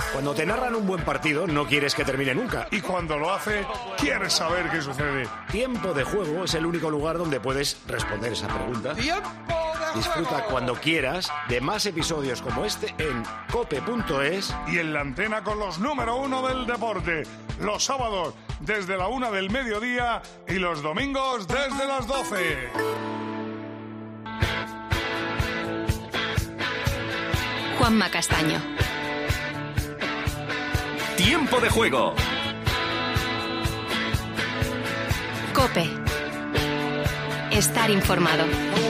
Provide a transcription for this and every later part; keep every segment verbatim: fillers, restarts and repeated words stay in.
Cuando te narran un buen partido, no quieres que termine nunca. Y cuando lo hace, quieres saber qué sucede. Tiempo de Juego es el único lugar donde puedes responder esa pregunta. Disfruta cuando quieras de más episodios como este en cope punto es. Y en la antena con los número uno del deporte. Los sábados desde la una del mediodía y los domingos desde las doce. Juanma Castaño. Tiempo de Juego. COPE. Estar informado.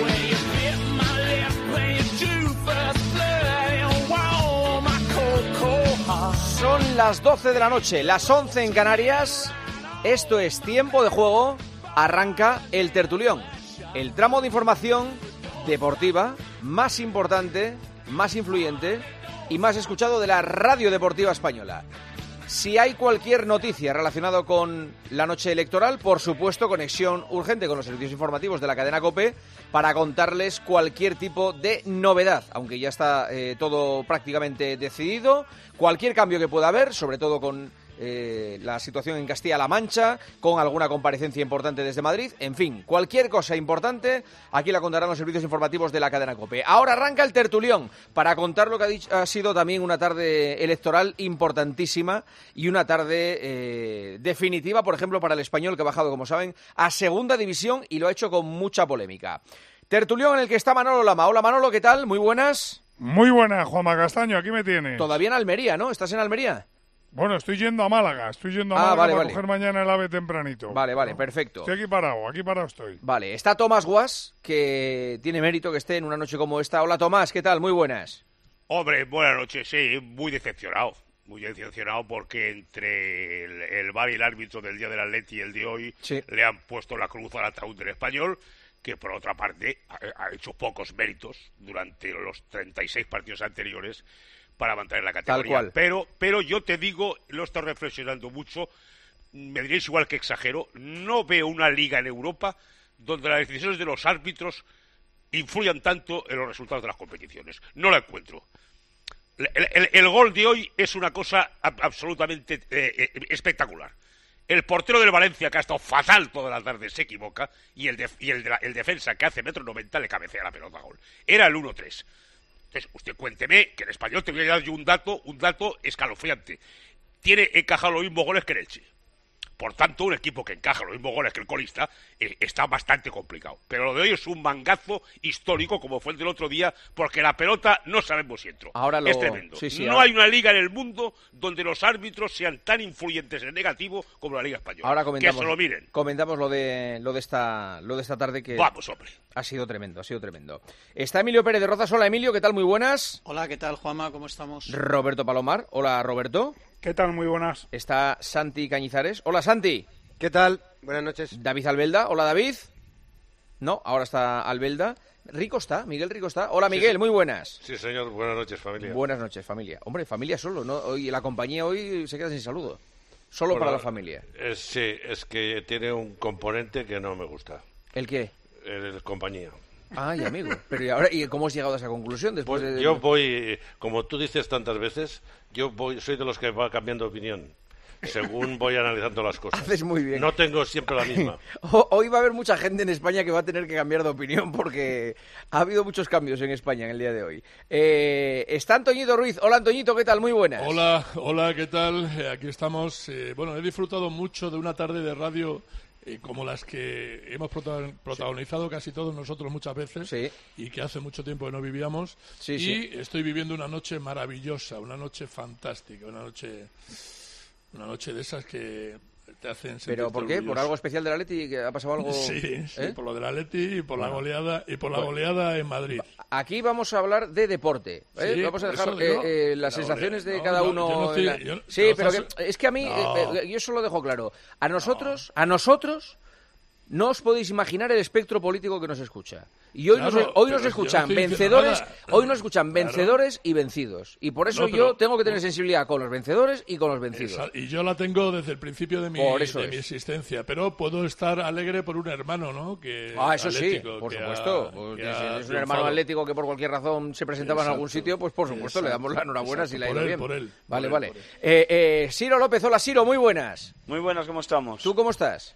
Son las doce de la noche, las once en Canarias. Esto es Tiempo de Juego. Arranca el tertulión, el tramo de información deportiva más importante, más influyente y más escuchado de la radio deportiva española. Si hay cualquier noticia relacionada con la noche electoral, por supuesto, conexión urgente con los servicios informativos de la cadena COPE para contarles cualquier tipo de novedad, aunque ya está eh, todo prácticamente decidido. Cualquier cambio que pueda haber, sobre todo con eh, la situación en Castilla-La Mancha, con alguna comparecencia importante desde Madrid, en fin, cualquier cosa importante, aquí la contarán los servicios informativos de la cadena COPE. Ahora arranca el tertulión para contar lo que ha, dicho, ha sido también una tarde electoral importantísima y una tarde eh, definitiva, por ejemplo, para el Español, que ha bajado, como saben, a segunda división y lo ha hecho con mucha polémica. Tertulión en el que está Manolo Lama. Hola Manolo, ¿qué tal? Muy buenas. Muy buena, Juanma Castaño, aquí me tienes. Todavía en Almería, ¿no? ¿Estás en Almería? Bueno, estoy yendo a Málaga, estoy yendo a ah, Málaga vale, para vale. coger mañana el AVE tempranito. Vale, vale, perfecto. Estoy aquí parado, aquí parado estoy. Vale, está Tomás Guas, que tiene mérito que esté en una noche como esta. Hola Tomás, ¿qué tal? Muy buenas. Hombre, buenas noches, sí, muy decepcionado. Muy decepcionado porque entre el, el V A R y el árbitro del día del Atleti y el de hoy sí. le han puesto la cruz al ataúd del Español, que por otra parte ha, ha hecho pocos méritos durante los treinta y seis partidos anteriores para mantener la categoría. Tal cual. Pero, pero yo te digo, lo he estado reflexionando mucho, me diréis igual que exagero, no veo una liga en Europa donde las decisiones de los árbitros influyan tanto en los resultados de las competiciones. No la encuentro. El, el, el gol de hoy es una cosa ab- absolutamente eh, eh, espectacular. El portero del Valencia, que ha estado fatal toda la tarde, se equivoca, y el, de, y el, de la, el defensa, que hace metro noventa, le cabecea la pelota a gol. Era el uno tres. Entonces, usted cuénteme que en Español te voy a dar yo un dato, un dato escalofriante. Tiene encajado los mismos goles que el Elche. Por tanto, un equipo que encaja los mismos goles que el colista eh, está bastante complicado. Pero lo de hoy es un mangazo histórico, como fue el del otro día, porque la pelota no sabemos si entró. Ahora lo... Es tremendo. Sí, sí, no ahora... hay una liga en el mundo donde los árbitros sean tan influyentes en negativo como la Liga Española. Ahora comentamos, que se lo miren. Comentamos lo de lo de esta lo de esta tarde que Vamos, hombre. Ha sido tremendo, ha sido tremendo. Está Emilio Pérez de Rozas. Hola Emilio, ¿qué tal? Muy buenas. Hola, ¿qué tal, Juanma? ¿Cómo estamos? Roberto Palomar. Hola Roberto. ¿Qué tal? Muy buenas. Está Santi Cañizares. Hola Santi. ¿Qué tal? Buenas noches. David Albelda. Hola David. No, ahora está Albelda. Rico está, Miguel Rico está. Hola Miguel, sí, muy buenas. Sí, señor, buenas noches, familia. Buenas noches, familia. Hombre, familia solo, ¿no? Hoy la compañía hoy se queda sin saludo. Solo bueno, para la familia. Es, sí, es que tiene un componente que no me gusta. ¿El qué? El, el compañía. Ay, amigo. Pero ¿y ahora y cómo has llegado a esa conclusión después pues de...? Yo voy, como tú dices tantas veces, yo voy, soy de los que va cambiando de opinión. Según voy analizando las cosas. Haces muy bien. No tengo siempre la misma. Hoy va a haber mucha gente en España que va a tener que cambiar de opinión porque ha habido muchos cambios en España en el día de hoy. Eh, está Antoñito Ruiz. Hola Antoñito, ¿qué tal? Muy buenas. Hola, hola, ¿qué tal? Eh, aquí estamos. Eh, bueno, he disfrutado mucho de una tarde de radio eh, como las que hemos protagonizado sí. casi todos nosotros muchas veces sí. y que hace mucho tiempo que no vivíamos. Sí, y sí. estoy viviendo una noche maravillosa, una noche fantástica, una noche... Una noche de esas que te hacen sentirte ¿Pero por qué? orgulloso. ¿Por algo especial del Atleti? ¿Que ha pasado algo? Sí, sí, ¿eh? por lo del Atleti y por bueno. la goleada y por la bueno. goleada en Madrid. Aquí vamos a hablar de deporte. ¿eh? Sí, vamos a dejar eso, yo, eh, eh, las sensaciones de no, cada uno. Yo no estoy, la... yo, sí, pero pasa... que, es que a mí, no. eh, eh, yo eso lo dejo claro. A nosotros, no. a nosotros, no os podéis imaginar el espectro político que nos escucha. Y hoy, claro, nos, hoy nos pero escuchan yo no estoy vencedores, diciendo nada. hoy nos escuchan Claro. vencedores y vencidos. Y por eso No, pero- yo tengo que tener sensibilidad con los vencedores y con los vencidos. Esa- y yo la tengo desde el principio de mi, Por eso de es. mi existencia, pero puedo estar alegre por un hermano, ¿no? Que Ah, eso sí, atlético, por que supuesto. ha- Pues, que si ha es un triunfado. hermano atlético que por cualquier razón se presentaba en algún Exacto, sitio, pues por supuesto le exacto, damos la enhorabuena si le ha por ido él, bien. por él, Vale, por vale. él, por él. Eh, eh, Ciro López, hola Ciro, muy buenas. Muy buenas, ¿cómo estamos? ¿Tú cómo estás?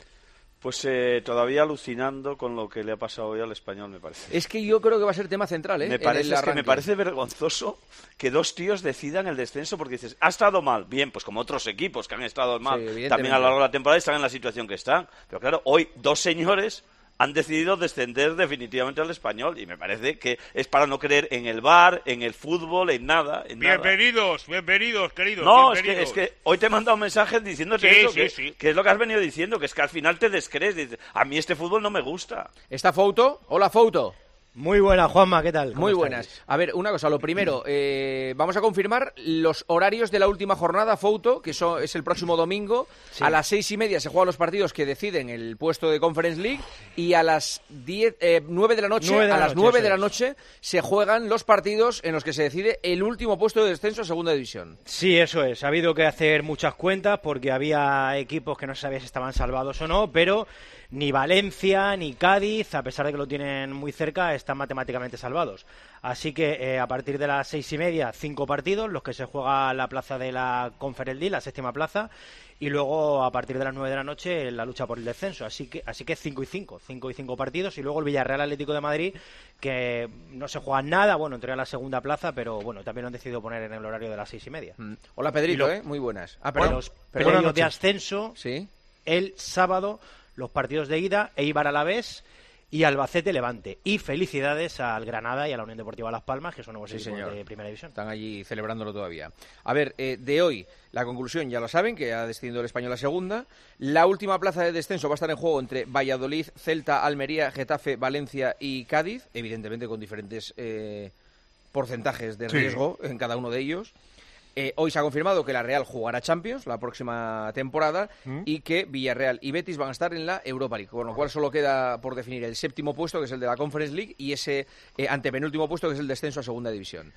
Pues eh, todavía alucinando con lo que le ha pasado hoy al Español, me parece. Es que yo creo que va a ser tema central, ¿eh? Me en parece, el es que me arranque. parece vergonzoso que dos tíos decidan el descenso porque dices, ha estado mal. Bien, pues como otros equipos que han estado mal Sí, evidentemente. también a lo largo de la temporada están en la situación que están. Pero claro, hoy dos señores han decidido descender definitivamente al Español y me parece que es para no creer en el V A R, en el fútbol, en nada. En nada. Bienvenidos, bienvenidos, queridos. No, es que, bienvenidos. es que hoy te he mandado un mensaje diciéndote Sí, eso, sí, que, sí. que es lo que has venido diciendo, que es que al final te descrees. Dices, a mí este fútbol no me gusta. ¿Está Fouto? Hola Fouto. Muy buena, Juanma, ¿qué tal? ¿Cómo Muy estáis? buenas. A ver, una cosa, lo primero, eh, vamos a confirmar los horarios de la última jornada, Fouto, que eso es el próximo domingo. Sí. A las seis y media se juegan los partidos que deciden el puesto de Conference League y a las diez, eh, nueve de la noche, Nueve de a la las noche, nueve eso de la es. noche se juegan los partidos en los que se decide el último puesto de descenso a Segunda División. Sí, eso es. Ha habido que hacer muchas cuentas porque había equipos que no se sabía si estaban salvados o no, pero ni Valencia ni Cádiz, a pesar de que lo tienen muy cerca, están matemáticamente salvados. Así que eh, a partir de las seis y media, cinco partidos, los que se juega la plaza de la Conference League, la séptima plaza, y luego a partir de las nueve de la noche la lucha por el descenso. Así que así que cinco y cinco, cinco y cinco partidos, y luego el Villarreal Atlético de Madrid, que no se juega nada, bueno, entraría a la segunda plaza, pero bueno, también lo han decidido poner en el horario de las seis y media. Mm. Hola Pedrito, Y lo- ¿eh? Muy buenas. Ah, Bueno, perdón. los Perdón. playoffs de ascenso, Sí. el sábado, los partidos de ida, Eibar Alavés y Albacete Levante. Y felicidades al Granada y a la Unión Deportiva Las Palmas, que son nuevos Sí, equipos señor. de Primera División. Están allí celebrándolo todavía. A ver, eh, de hoy, la conclusión ya lo saben, que ha descendido el Español a segunda. La última plaza de descenso va a estar en juego entre Valladolid, Celta, Almería, Getafe, Valencia y Cádiz, evidentemente con diferentes eh, porcentajes de Sí. riesgo en cada uno de ellos. Eh, hoy se ha confirmado que la Real jugará Champions la próxima temporada ¿Mm? y que Villarreal y Betis van a estar en la Europa League, con lo cual solo queda por definir el séptimo puesto, que es el de la Conference League, y ese eh, antepenúltimo puesto, que es el descenso a Segunda División.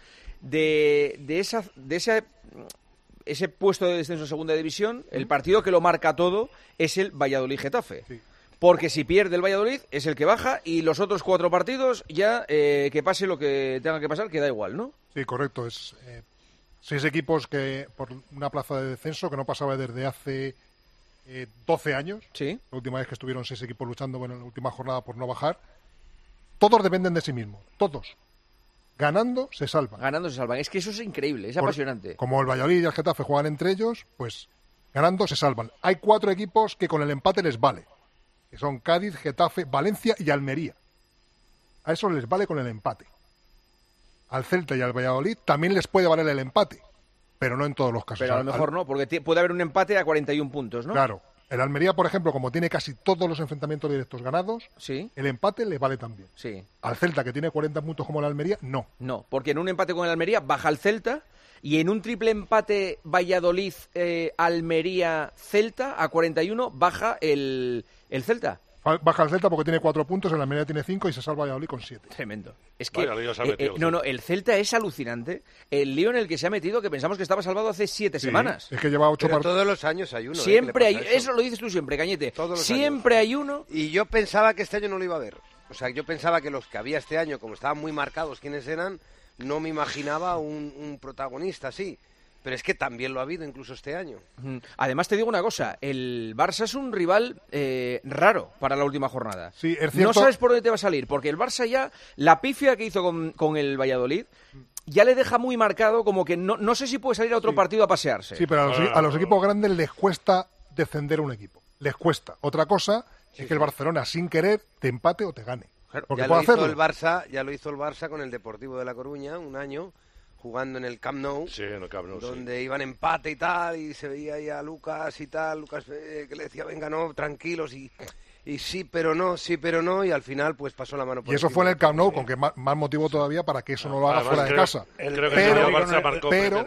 De, de, esa, de ese, ese puesto de descenso a Segunda División, el partido que lo marca todo es el Valladolid-Getafe. Sí. Porque si pierde el Valladolid es el que baja y los otros cuatro partidos ya eh, que pase lo que tenga que pasar, que da igual, ¿no? Sí, correcto. Es eh, seis equipos que por una plaza de descenso que no pasaba desde hace eh, doce años. Sí. La última vez que estuvieron seis equipos luchando, bueno, en la última jornada por no bajar. Todos dependen de sí mismos. Todos. Ganando se salvan. Ganando se salvan. Es que eso es increíble, es Por- apasionante. Como el Valladolid y el Getafe juegan entre ellos, pues ganando se salvan. Hay cuatro equipos que con el empate les vale. Que son Cádiz, Getafe, Valencia y Almería. A eso les vale con el empate. Al Celta y al Valladolid también les puede valer el empate, pero no en todos los casos. Pero a lo Al- mejor no, porque ti- puede haber un empate a cuarenta y un puntos, ¿no? Claro. El Almería, por ejemplo, como tiene casi todos los enfrentamientos directos ganados, Sí, el empate le vale también. sí. Al Celta, que tiene cuarenta puntos como el Almería, no. No, porque en un empate con el Almería baja el Celta y en un triple empate Valladolid, eh, Almería, Celta a cuarenta y uno baja el, el Celta. Baja el Celta porque tiene cuatro puntos, el Almería tiene cinco y se salva Valladolid con siete. Tremendo. Es que, Vaya lío se ha eh, metido eh, el no, Celta. no, el Celta es alucinante. El lío en el que se ha metido, que pensamos que estaba salvado hace siete Sí, semanas. Es que lleva ocho Pero partidos. todos los años hay uno. ¿eh? Siempre que hay, le pasa eso lo dices tú siempre, Cañete. Todos los Siempre hay uno. Y yo pensaba que este año no lo iba a haber. O sea, yo pensaba que los que había este año, como estaban muy marcados quiénes eran, no me imaginaba un, un protagonista así. Pero es que también lo ha habido incluso este año. Ujú. Además te digo una cosa, el Barça es un rival eh, raro para la última jornada. Sí, es No cierto. sabes por dónde te va a salir, porque el Barça ya, la pifia que hizo con, con el Valladolid, ya le deja muy marcado como que no, no sé si puede salir a otro Sí. partido a pasearse. Sí, pero a los, a los equipos grandes les cuesta defender un equipo. Les cuesta. Otra cosa es que el Barcelona, sin querer, te empate o te gane. Porque ya puede lo hizo hacerlo. el Barça, ya lo hizo el Barça con el Deportivo de La Coruña un año, jugando en el Camp Nou, Sí, en el Camp Nou, sí. donde iban empate y tal, y se veía ahí a Lucas y tal, Lucas eh, que le decía, venga, no, tranquilos, y, y sí, pero no, sí, pero no, y al final pues pasó la mano por Y eso encima. fue en el Camp Nou, con que más, más motivo todavía para que eso no lo haga Además, fuera de creo- casa. creo que pero, el Barça marcó pero, primero.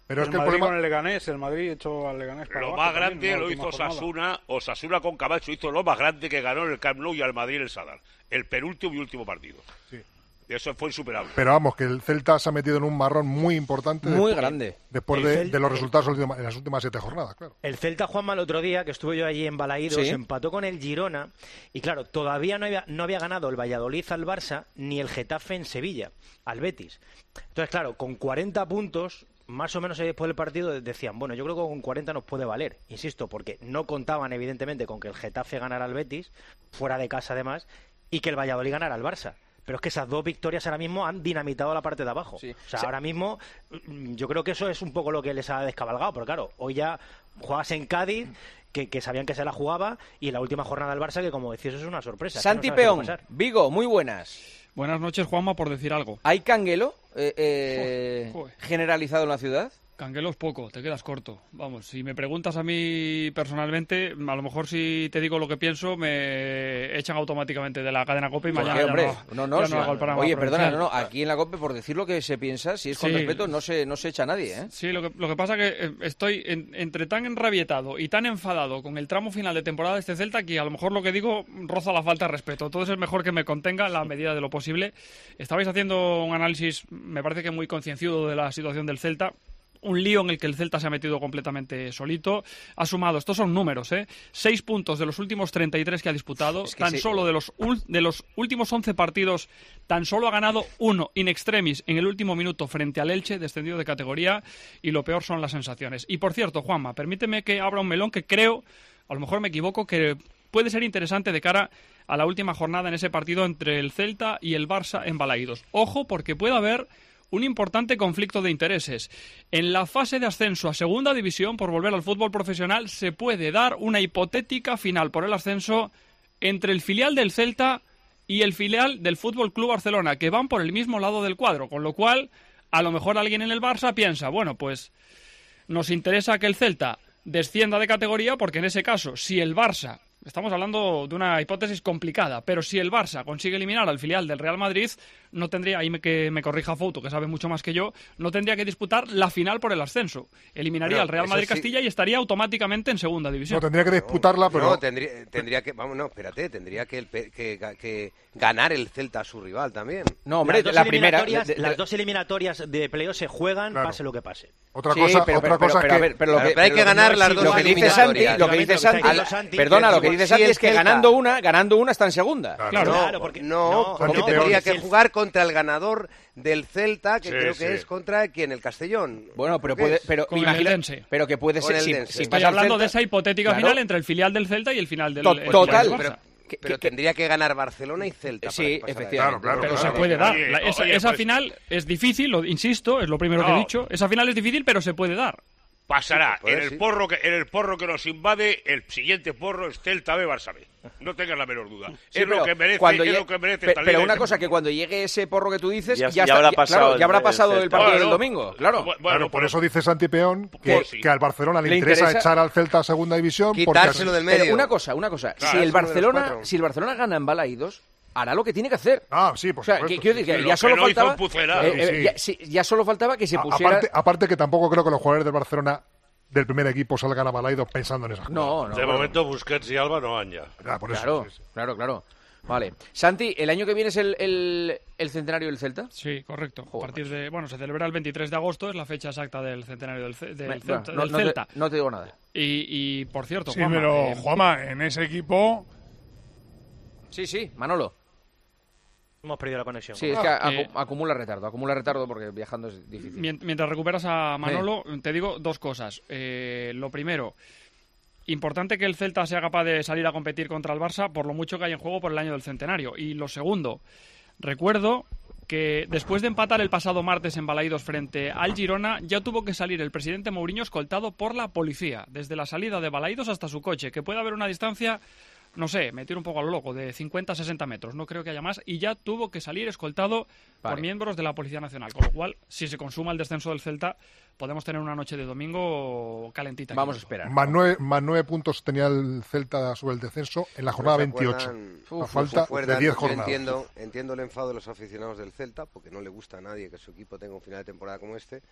Pero el es que el Madrid problema... con el Leganés, el Madrid echó al Leganés para Lo abajo más también, grande en la lo última hizo jornada. Osasuna, Osasuna con Camacho hizo lo más grande que ganó en el Camp Nou y al Madrid en el Sadar. El penúltimo y último partido. Sí. Y eso fue insuperable. Pero vamos, que el Celta se ha metido en un marrón muy importante. Muy después, grande. Después de, de los resultados en las últimas siete jornadas, claro. El Celta, Juanma, el otro día, que estuve yo allí en Balaídos, Sí. empató con el Girona. Y claro, todavía no había, no había ganado el Valladolid al Barça, ni el Getafe en Sevilla, al Betis. Entonces, claro, con cuarenta puntos, más o menos ahí después del partido decían, bueno, yo creo que con cuarenta nos puede valer. Insisto, porque no contaban, evidentemente, con que el Getafe ganara al Betis, fuera de casa además, y que el Valladolid ganara al Barça. Pero es que esas dos victorias ahora mismo han dinamitado la parte de abajo. Sí. O sea, Sí. ahora mismo yo creo que eso es un poco lo que les ha descabalgado. Pero claro, hoy ya juegas en Cádiz, que, que sabían que se la jugaba, y en la última jornada del Barça, que como decís, es una sorpresa. Santi Es que no sabes qué Peón, va a pasar. Vigo, muy buenas. Buenas noches, Juanma, por decir algo. ¿Hay canguelo eh, eh, Joder, joder. generalizado en la ciudad? Canguelo es poco, te quedas corto. Vamos, si me preguntas a mí personalmente, a lo mejor si te digo lo que pienso, me echan automáticamente de la cadena COPE y ¿Por mañana qué, ya hombre? no, No, no, ya sí. no hago el programa Oye, perdona, provincial. no, no, aquí en la COPE, por decir lo que se piensa, si es con Sí. respeto, no se, no se echa a nadie, ¿eh? Sí, lo que, lo que pasa es que eh, estoy en- entre tan enrabietado y tan enfadado con el tramo final de temporada de este Celta que a lo mejor lo que digo roza la falta de respeto. Entonces es mejor que me contenga en la medida de lo posible. Estabais haciendo un análisis, me parece que muy concienzudo de la situación del Celta. Un lío en el que el Celta se ha metido completamente solito. Ha sumado, estos son números, ¿eh? Seis puntos de los últimos treinta y tres que ha disputado. Es que tan sí. solo de los, ul- de los últimos once partidos, tan solo ha ganado uno in extremis en el último minuto frente al Elche, descendido de categoría. Y lo peor son las sensaciones. Y por cierto, Juanma, permíteme que abra un melón que creo, a lo mejor me equivoco, que puede ser interesante de cara a la última jornada en ese partido entre el Celta y el Barça en Balaídos. Ojo, porque puede haber un importante conflicto de intereses. En la fase de ascenso a segunda división, por volver al fútbol profesional, se puede dar una hipotética final por el ascenso entre el filial del Celta y el filial del Fútbol Club Barcelona, que van por el mismo lado del cuadro, con lo cual a lo mejor alguien en el Barça piensa, bueno, pues nos interesa que el Celta descienda de categoría, porque en ese caso, si el Barça, estamos hablando de una hipótesis complicada, pero si el Barça consigue eliminar al filial del Real Madrid, no tendría, ahí me, que me corrija Fouto, que sabe mucho más que yo, no tendría que disputar la final por el ascenso. Eliminaría Pero al Real eso Madrid-Castilla sí. y estaría automáticamente en segunda división. No, tendría que disputarla, pero... No, tendría, tendría que... Vamos, no, espérate, tendría que, el pe- que, que ganar el Celta a su rival también. No, hombre, las dos la primera... eliminatorias- de- de- las dos eliminatorias de playoff se juegan, Claro. pase lo que pase. Otra Sí, cosa, pero, otra pero- cosa pero, es a que... ver, pero lo Pero que, hay pero que lo ganar no las es dos lo que dice Santi, eliminatorias. lo que dice Efectivamente, Santi, lo que está diciendo Santi, perdona, lo que que dice si Santi el es que Celta- ganando una, ganando una está en segunda. Claro. No, Claro, porque- no, no, porque no, tendría porque que si el- jugar contra el ganador del Celta, que Sí, creo sí. que es contra quien, el Castellón. Bueno, pero ¿Qué puede, es? pero Con el imagina- Eldense. pero que puede Con ser el si, Eldense. si Estoy pasa al hablando Celta- de esa hipotética Claro. final entre el filial del Celta y el final del, To- el filial total, del pero- Barça. que- Pero que- tendría que ganar Barcelona y Celta. Sí, para que pasara efectivamente. Claro, claro, Pero claro. se puede dar. Oye, La- esa oye, esa pues- final es difícil, lo, insisto, es lo primero que he No. dicho. Esa final es difícil, pero se puede dar. Pasará. Sí, pues, en el sí. porro que en el porro que nos invade, el siguiente porro es Celta B Barça B. No tengas la menor duda. Sí, es pero lo que merece, cuando es llegue- lo que merece pe- esta pero liga. una cosa, que cuando llegue ese porro que tú dices, Ya- ya, ya está- habrá ya- pasado claro, el- ya habrá el pasado el, Celta. partido Bueno, del domingo, claro. Bueno, Claro, por pero- eso dice Santi Peón que, Pues sí. que al Barcelona le, Le interesa, interesa- echar al Celta a segunda división. porque Quitárselo así- del medio. Pero una cosa, una cosa, Claro, si el es uno de los Barcelona, cuatro. si el Barcelona gana en Balaídos, hará lo que tiene que hacer. Ah, sí, por O sea, supuesto. que- quiero decir que Lo ya que solo no hizo faltaba, en Pucela. eh, eh, Sí, sí. ya, sí, ya solo faltaba que se A- pusiera. aparte, aparte que tampoco creo que los jugadores del Barcelona del primer equipo salgan a Balaidos pensando en esas cosas. No, no. De bueno. momento Busquets y Alba no van ya. Ah, por eso, Claro, sí, sí. claro, claro. Vale. Santi, ¿el año que viene es el, el, el centenario del Celta? Sí, correcto. Joder, a partir de, bueno, se celebra el veintitrés de agosto, es la fecha exacta del centenario del, Ce- del Me- Celta. no, del no te- Celta. no te digo nada. Y, y, por cierto, Sí, Juanma, pero eh, Juanma, en ese equipo... Sí, sí, Manolo. Hemos perdido la conexión. Sí, es que acu- eh, acumula retardo, acumula retardo porque viajando es difícil. mien- mientras recuperas a Manolo, te digo dos cosas. Eh, lo primero, importante que el Celta sea capaz de salir a competir contra el Barça por lo mucho que hay en juego por el año del centenario. Y lo segundo, recuerdo que después de empatar el pasado martes en Balaídos frente al Girona, ya tuvo que salir el presidente Mourinho escoltado por la policía, desde la salida de Balaídos hasta su coche, que puede haber una distancia, no sé, me tiro un poco a lo loco, de cincuenta a sesenta metros, no creo que haya más, y ya tuvo que salir escoltado Vale. por miembros de la Policía Nacional, con lo cual, si se consuma el descenso del Celta, podemos tener una noche de domingo calentita. Vamos a esperar. Más nueve, más nueve puntos tenía el Celta sobre el descenso en la jornada ¿No se veintiocho. acuerdan? A Uf, falta ¿se acuerdan? de diez Yo jornadas. entiendo, entiendo el enfado de los aficionados del Celta, porque no le gusta a nadie que su equipo tenga un final de temporada como este,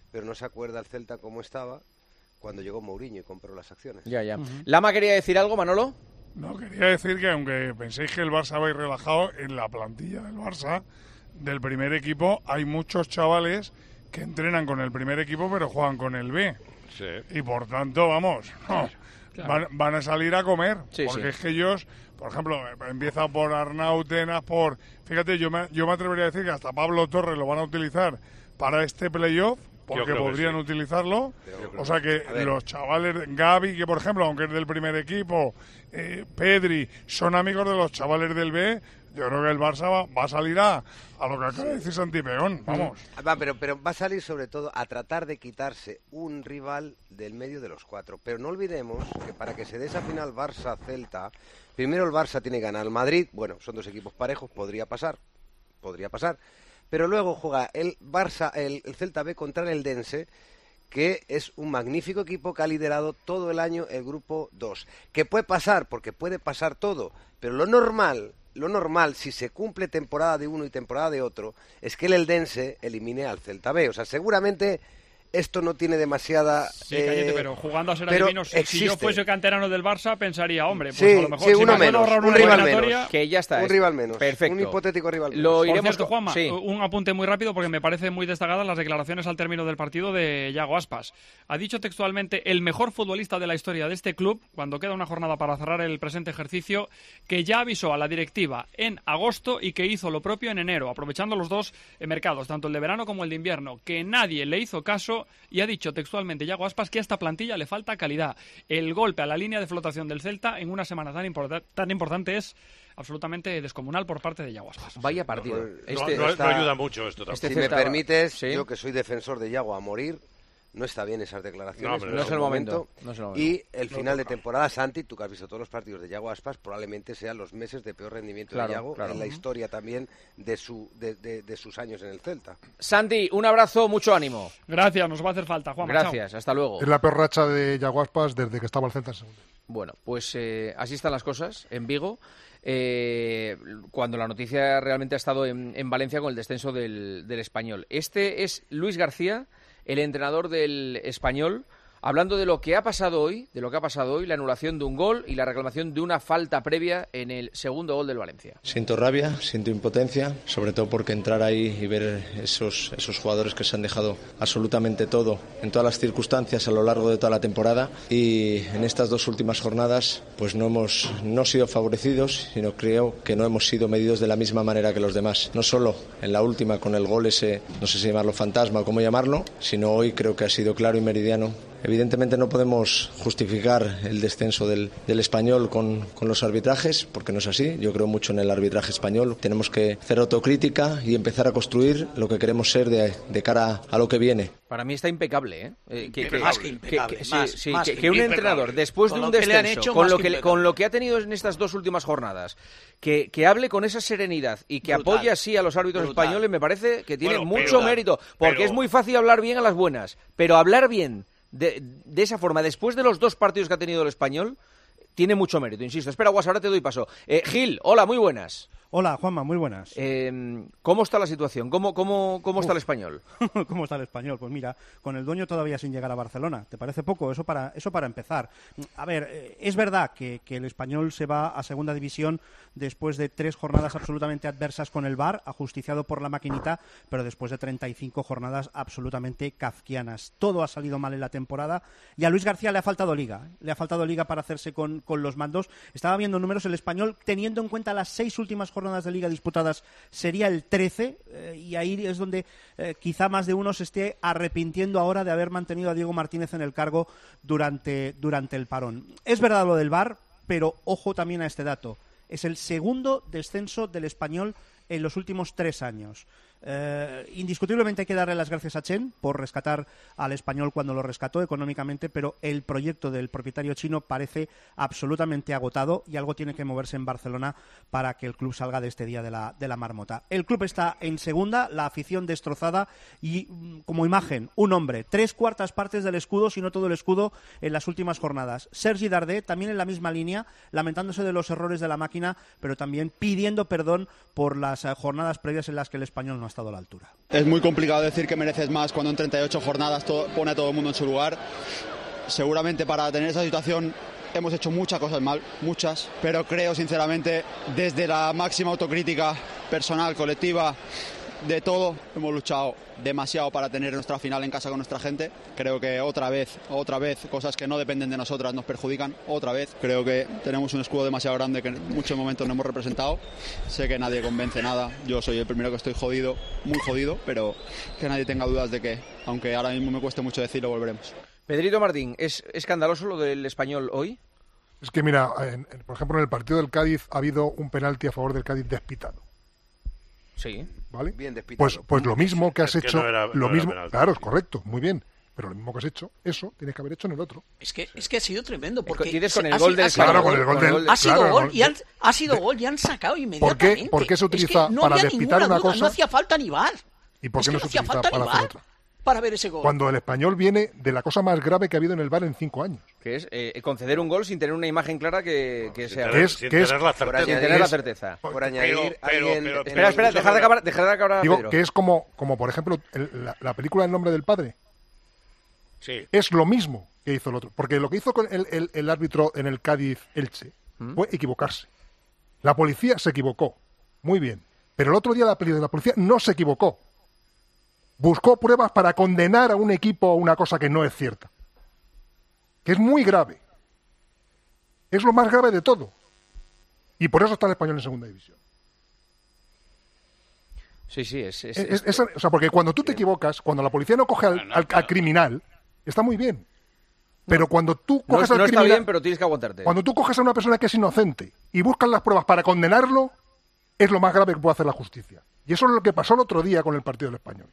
pero no se acuerda el Celta cómo estaba cuando llegó Mourinho y compró las acciones. Ya, ya. Uh-huh. ¿Lama quería decir algo, Manolo? No, quería decir que aunque penséis que el Barça va a ir relajado, en la plantilla del Barça, del primer equipo, hay muchos chavales que entrenan con el primer equipo pero juegan con el B. Sí. Y por tanto, vamos, no, claro. van, van a salir a comer. Sí, porque sí. es que ellos, por ejemplo, empieza por Arnau Tenas, por... Fíjate, yo me, yo me atrevería a decir que hasta Pablo Torres lo van a utilizar para este playoff, porque podrían sí. utilizarlo. O sea que los chavales, Gavi, que por ejemplo, aunque es del primer equipo, eh, Pedri, son amigos de los chavales del B. Yo creo que el Barça va, va a salir a, a lo que acaba de decir Santi Peón, vamos. Va, pero, pero va a salir sobre todo a tratar de quitarse un rival del medio de los cuatro. Pero no olvidemos que para que se dé esa final Barça-Celta, primero el Barça tiene que ganar al Madrid. Bueno, son dos equipos parejos, podría pasar, podría pasar. Pero luego juega el Barça, el, el Celta B contra el Eldense, que es un magnífico equipo que ha liderado todo el año el grupo dos. Que puede pasar, porque puede pasar todo, pero lo normal, lo normal, si se cumple temporada de uno y temporada de otro, es que el Eldense elimine al Celta B. O sea, seguramente esto no tiene demasiada... Sí, Cañete, eh, pero jugando a ser adivinos, si yo fuese canterano del Barça, pensaría, hombre, pues sí, a lo mejor sí, si uno me menos, ahorrar un una rival eliminatoria... menos. Que ya está. Un es... rival menos, perfecto. un hipotético rival menos. Lo iremos... Por cierto, Juanma, sí. un apunte muy rápido porque me parecen muy destacadas las declaraciones al término del partido de Yago Aspas. Ha dicho textualmente, el mejor futbolista de la historia de este club, cuando queda una jornada para cerrar el presente ejercicio, que ya avisó a la directiva en agosto y que hizo lo propio en enero, aprovechando los dos mercados, tanto el de verano como el de invierno, que nadie le hizo caso y ha dicho textualmente Yago Aspas que a esta plantilla le falta calidad. El golpe a la línea de flotación del Celta en una semana tan, import- tan importante es absolutamente descomunal por parte de Yago Aspas. Vaya partido. No, este, no, no, esta... no ayuda mucho esto tampoco. Este si Celta... me permites, ¿sí? yo que soy defensor de Yago a morir, no está bien esas declaraciones. No, no, es el momento. No es el momento. Y el final no, de temporada, Santi, tú que has visto todos los partidos de Yago Aspas, probablemente sean los meses de peor rendimiento claro, de Yago claro. en la historia también de, su, de, de, de sus años en el Celta. Santi, un abrazo, mucho ánimo. Gracias, nos va a hacer falta, Juan. Gracias, chao. hasta luego. Es la peor racha de Yago Aspas desde que estaba el Celta en segunda. Bueno, pues eh, así están las cosas en Vigo. Eh, cuando la noticia realmente ha estado en, en Valencia con el descenso del, del Español. Este es Luis García, el entrenador del Español, hablando de lo que ha pasado hoy, de lo que ha pasado hoy, la anulación de un gol y la reclamación de una falta previa en el segundo gol del Valencia. Siento rabia, siento impotencia, sobre todo porque entrar ahí y ver esos, esos jugadores que se han dejado absolutamente todo en todas las circunstancias a lo largo de toda la temporada y en estas dos últimas jornadas pues no hemos no sido favorecidos, sino creo que no hemos sido medidos de la misma manera que los demás. No solo en la última con el gol ese, no sé si llamarlo fantasma o cómo llamarlo, sino hoy creo que ha sido claro y meridiano. Evidentemente no podemos justificar el descenso del, del Español con, con los arbitrajes, porque no es así. Yo creo mucho en el arbitraje español. Tenemos que hacer autocrítica y empezar a construir lo que queremos ser de, de cara a lo que viene. Para mí está impecable, ¿eh? eh que, que, más que impecable. Que, que, más, sí, más que, que que un impecable. entrenador, después con de un lo que descenso, le han hecho, con, lo que que, con lo que ha tenido en estas dos últimas jornadas, que, que hable con esa serenidad y que Brutal. apoye así a los árbitros Brutal. españoles, me parece que tiene Bueno, mucho pero- mérito. Porque pero- es muy fácil hablar bien a las buenas, pero hablar bien de, de esa forma, después de los dos partidos que ha tenido el Español, tiene mucho mérito, insisto. Espera, Guas, ahora te doy paso. Eh, Gil, hola, muy buenas. Hola, Juanma, muy buenas. Eh, ¿Cómo está la situación? ¿Cómo, cómo, cómo está el Español? ¿Cómo está el Español? Pues mira, con el dueño todavía sin llegar a Barcelona. ¿Te parece poco? Eso para, eso para empezar. A ver, eh, es verdad que, que el Español se va a Segunda División después de tres jornadas absolutamente adversas con el V A R, ajusticiado por la maquinita, pero después de treinta y cinco jornadas absolutamente kafkianas. Todo ha salido mal en la temporada y a Luis García le ha faltado liga. Le ha faltado liga para hacerse con, con los mandos. Estaba viendo números, el Español, teniendo en cuenta las seis últimas jornadas de liga disputadas, sería el trece, eh, y ahí es donde eh, quizá más de uno se esté arrepintiendo ahora de haber mantenido a Diego Martínez en el cargo durante, durante el parón. Es verdad lo del V A R, pero ojo también a este dato. Es el segundo descenso del Español en los últimos tres años. Eh, indiscutiblemente hay que darle las gracias a Chen por rescatar al Español cuando lo rescató económicamente, pero el proyecto del propietario chino parece absolutamente agotado y algo tiene que moverse en Barcelona para que el club salga de este día de la, de la marmota. El club está en segunda, la afición destrozada y mm, como imagen, un hombre, tres cuartas partes del escudo, si no todo el escudo, en las últimas jornadas. Sergi Darder también en la misma línea, lamentándose de los errores de la máquina, pero también pidiendo perdón por las eh, jornadas previas en las que el Español no ha estado a la altura. Es muy complicado decir que mereces más cuando en treinta y ocho jornadas todo, pone a todo el mundo en su lugar. Seguramente para tener esa situación hemos hecho muchas cosas mal, muchas, pero creo sinceramente desde la máxima autocrítica personal, colectiva, de todo, hemos luchado demasiado para tener nuestra final en casa con nuestra gente. Creo que otra vez, otra vez, cosas que no dependen de nosotras nos perjudican, otra vez. Creo que tenemos un escudo demasiado grande que en muchos momentos no hemos representado. Sé que nadie convence nada, yo soy el primero que estoy jodido, muy jodido, pero que nadie tenga dudas de que, aunque ahora mismo me cueste mucho decirlo, volveremos. Pedrito Martín, ¿es escandaloso lo del Español hoy? Es que mira, en, en, por ejemplo en el partido del Cádiz ha habido un penalti a favor del Cádiz despitado. Sí. ¿Vale? Bien despitado. Pues, pues lo mismo que has Es que hecho, no era- lo no era mismo, penalti. claro, es correcto, muy bien, pero lo mismo que has hecho, eso tienes que haber hecho en el otro. Es que, es que ha sido tremendo. Porque Dices con el ha gol si- del ha sido Claro, gol. con el gol del- Ha sido claro, gol no, y han, de- ha sido de- gol y han sacado ¿Por inmediatamente. qué, por qué se Es que utiliza no para había despitar ninguna una duda, cosa? No hacía falta ni VAR. ¿Y por Es qué que no no se hacía utiliza falta para ni hacer VAR otra? para ver ese gol. Cuando el Español viene de la cosa más grave que ha habido en el VAR en cinco años. Que es eh, conceder un gol sin tener una imagen clara que, que sea... Que es- sin que es- tener la Sin certeza. tener la certeza. Por añadir Pero- pero- alguien... pero- en Espera, el- espera, dejar de acabar, dejar de acabar, Digo Pedro. que es como, como por ejemplo, el- la, la película El nombre del padre. Sí. Es lo mismo que hizo el otro. Porque lo que hizo con el, el- el árbitro en el Cádiz-Elche fue equivocarse. La policía se equivocó. Muy bien. Pero el otro día la, peli- la policía no se equivocó. Buscó pruebas para condenar a un equipo a una cosa que no es cierta. Que es muy grave. Es lo más grave de todo. Y por eso está el Español en segunda división. Sí, sí, es... es- Es- es- es- o sea, porque cuando tú te equivocas, cuando la policía no coge al, al- al criminal, está muy bien. Pero cuando tú no, coges no al está criminal, bien, pero tienes que aguantarte. cuando tú coges a una persona que es inocente y buscas las pruebas para condenarlo, es lo más grave que puede hacer la justicia. Y eso es lo que pasó el otro día con el partido del Español.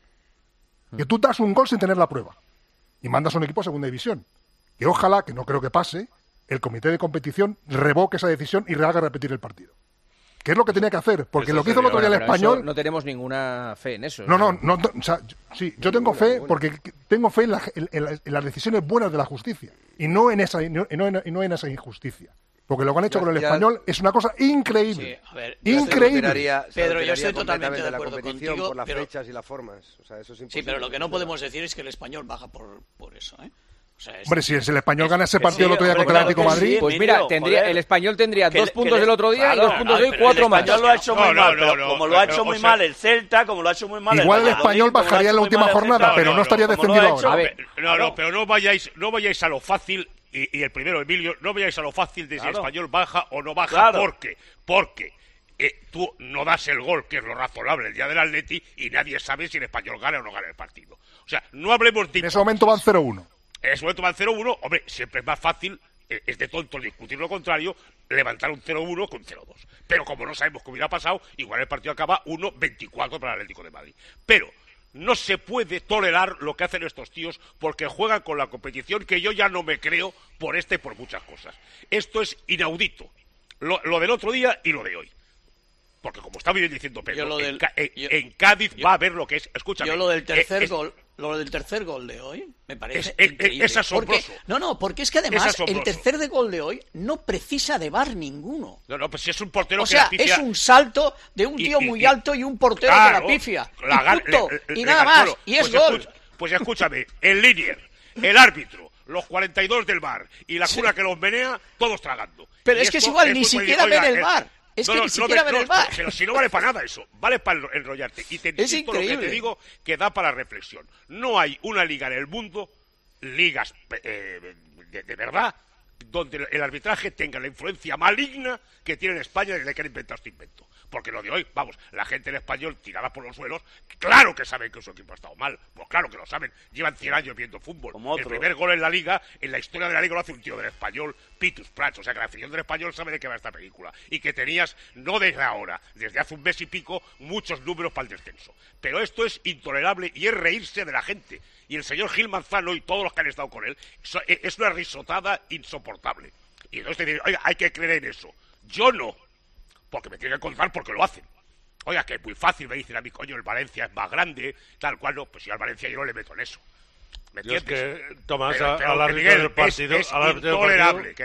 Que tú das un gol sin tener la prueba y mandas a un equipo a segunda división. Que ojalá, que no creo que pase, el comité de competición revoque esa decisión y haga repetir el partido. Que es lo que tenía que hacer, porque Eso lo que hizo el otro día el Pero eso Español... no tenemos ninguna fe en eso. No, no, no, no, o sea, yo- sí, yo tengo fe porque tengo fe en, la- en- en la- en las decisiones buenas de la justicia y no en esa y no, y no en, y no en esa injusticia. Porque lo que han hecho Ya- con el ya- Español es una cosa increíble. Sí, a ver, yo increíble. retiraría- se Pedro, yo retiraría estoy totalmente de completamente la acuerdo competición contigo, por las pero- fechas y las formas. O sea, eso es Sí, imposible. pero lo que no podemos decir es que el español baja por, por eso, ¿eh? O sea, es- Hombre, si el Español gana ese que partido sí, el otro día hombre, contra el claro Atlético que de Madrid, sí, Pues Emilio, mira, tendría, joder. el Español tendría Que dos le- que puntos le- el otro día y claro, dos puntos no, hoy, pero cuatro el más. español lo ha hecho muy No, no, mal, no, pero no, como lo ha pero, hecho o muy sea- mal el Celta, como lo ha hecho muy mal el igual el Valladolid, Español como lo ha bajaría hecho en la muy última mal el jornada, Celta, pero no estaría como lo ha descendido hecho- ahora. A ver, No, claro. no, pero no vayáis, no vayáis a lo fácil, y, y el primero, Emilio, no vayáis a lo fácil de si el Claro. Español baja o no baja, Claro. porque, porque eh, tú no das el gol, que es lo razonable el día del Atleti, y nadie sabe si el Español gana o no gana el partido. O sea, no hablemos de... en ese momento van cero uno. En ese momento van cero uno, hombre, siempre es más fácil, eh, es de tonto discutir lo contrario, levantar un cero uno con cero dos. Pero como no sabemos qué hubiera pasado, igual el partido acaba uno veinticuatro para el Atlético de Madrid. Pero no se puede tolerar lo que hacen estos tíos porque juegan con la competición que yo ya no me creo por este y por muchas cosas. Esto es inaudito, lo, lo del otro día y lo de hoy. Porque como está bien diciendo Yo Pedro, lo en, del- Ca- en- yo- en Cádiz yo- va a ver lo que es... Escúchame. Yo lo del tercer eh, es- gol, lo del tercer gol de hoy me parece Es- es- increíble. es asombroso. Porque- no, no, porque es que Es además asombroso. el tercer de gol de hoy no precisa de VAR ninguno. No, no, pues si es un portero O que sea, la pifia- es un salto de un Y- tío y- muy y- alto y un portero Claro, que la pifia. la y gar- punto. le- le- y le nada calculo. más. Y es Pues gol. escucha- pues escúchame, el líder, el árbitro, los cuarenta y dos del VAR y la cura que los menea, todos tragando. Pero Y es que es esto igual, ni muy- siquiera oiga, ver el eh, VAR. Es no, que no, ni no siquiera ve- ver no, el VAR. Pero si no vale para nada eso, vale para enro- enrollarte. Y te Es insisto lo que increíble. te digo, que da para reflexión. No hay una liga en el mundo, ligas eh, de, de verdad, donde el arbitraje tenga la influencia maligna que tiene en España desde que han inventado este invento. Porque lo de hoy, vamos, la gente en español tirada por los suelos, claro que saben que su equipo ha estado mal, pues claro que lo saben, llevan cien años viendo fútbol. Como El otro. primer gol en la Liga, en la historia de la Liga lo hace un tío del español, Pitus Prats, o sea que la afición del español sabe de qué va esta película, y que tenías, no desde ahora, desde hace un mes y pico, muchos números para el descenso. Pero esto es intolerable y es reírse de la gente. Y el señor Gil Manzano y todos los que han estado con él, so- es una risotada insoportable. Y entonces te dicen, oiga, hay que creer en eso. Yo no, porque me tienen que contar porque lo hacen. Oiga, que es muy fácil, me dicen a mí, coño, el Valencia es más grande, tal cual, no, pues si al Valencia yo no le meto en eso. ¿Me Yo es entiendes? que, Tomás, Pero- a- pero al que, árbitro Miguel, del partido- es, es al árbitro del intolerable, partido- querido.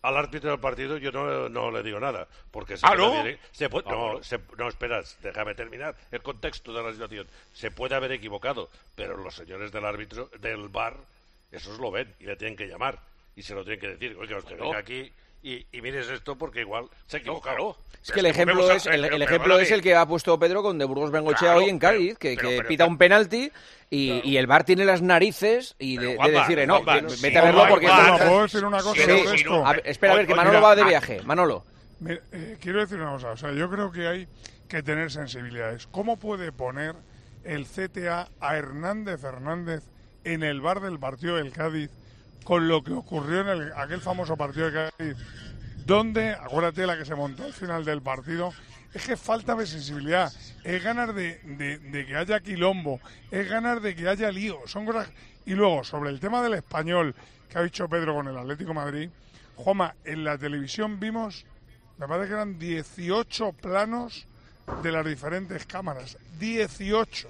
al árbitro del partido yo no, no le digo nada, porque se ¿Ah, puede no? haber- se puede- Ah, no, bueno. se- no, esperas, déjame terminar el contexto de la situación. Se puede haber equivocado, pero los señores del árbitro, del V A R, esos lo ven y le tienen que llamar y se lo tienen que decir, oiga, usted Bueno. venga aquí y, y mires esto porque igual se ha equivocado. claro. Es que el ejemplo volvemos a- es el, pero- el pero ejemplo perdóname. es el que ha puesto Pedro con de Burgos Bengochea Claro, hoy en Cádiz, que, pero- que pero- pita un penalti y, y el V A R tiene las narices y de, de Juanma, decir, eh, no, Juanma, que- sí, vete a verlo Juanma, porque... Juanma, esto- ¿puedo decir una cosa Sí, sobre sí, esto? a ver, espera, a ver, que Oye, Manolo mira, va de ah, viaje. Manolo. Mira, eh, quiero decir una cosa, o sea, yo creo que hay que tener sensibilidades. ¿Cómo puede poner el C T A a Hernández Hernández en el bar del partido del Cádiz con lo que ocurrió en el- aquel famoso partido de Cádiz, donde, acuérdate la que se montó al final del partido? Es que falta de sensibilidad, es ganar de, de- de que haya quilombo, es ganar de que haya lío, son cosas... Y luego, sobre el tema del Español que ha dicho Pedro con el Atlético de Madrid, Juanma, en la televisión vimos, me parece que eran dieciocho planos de las diferentes cámaras, dieciocho,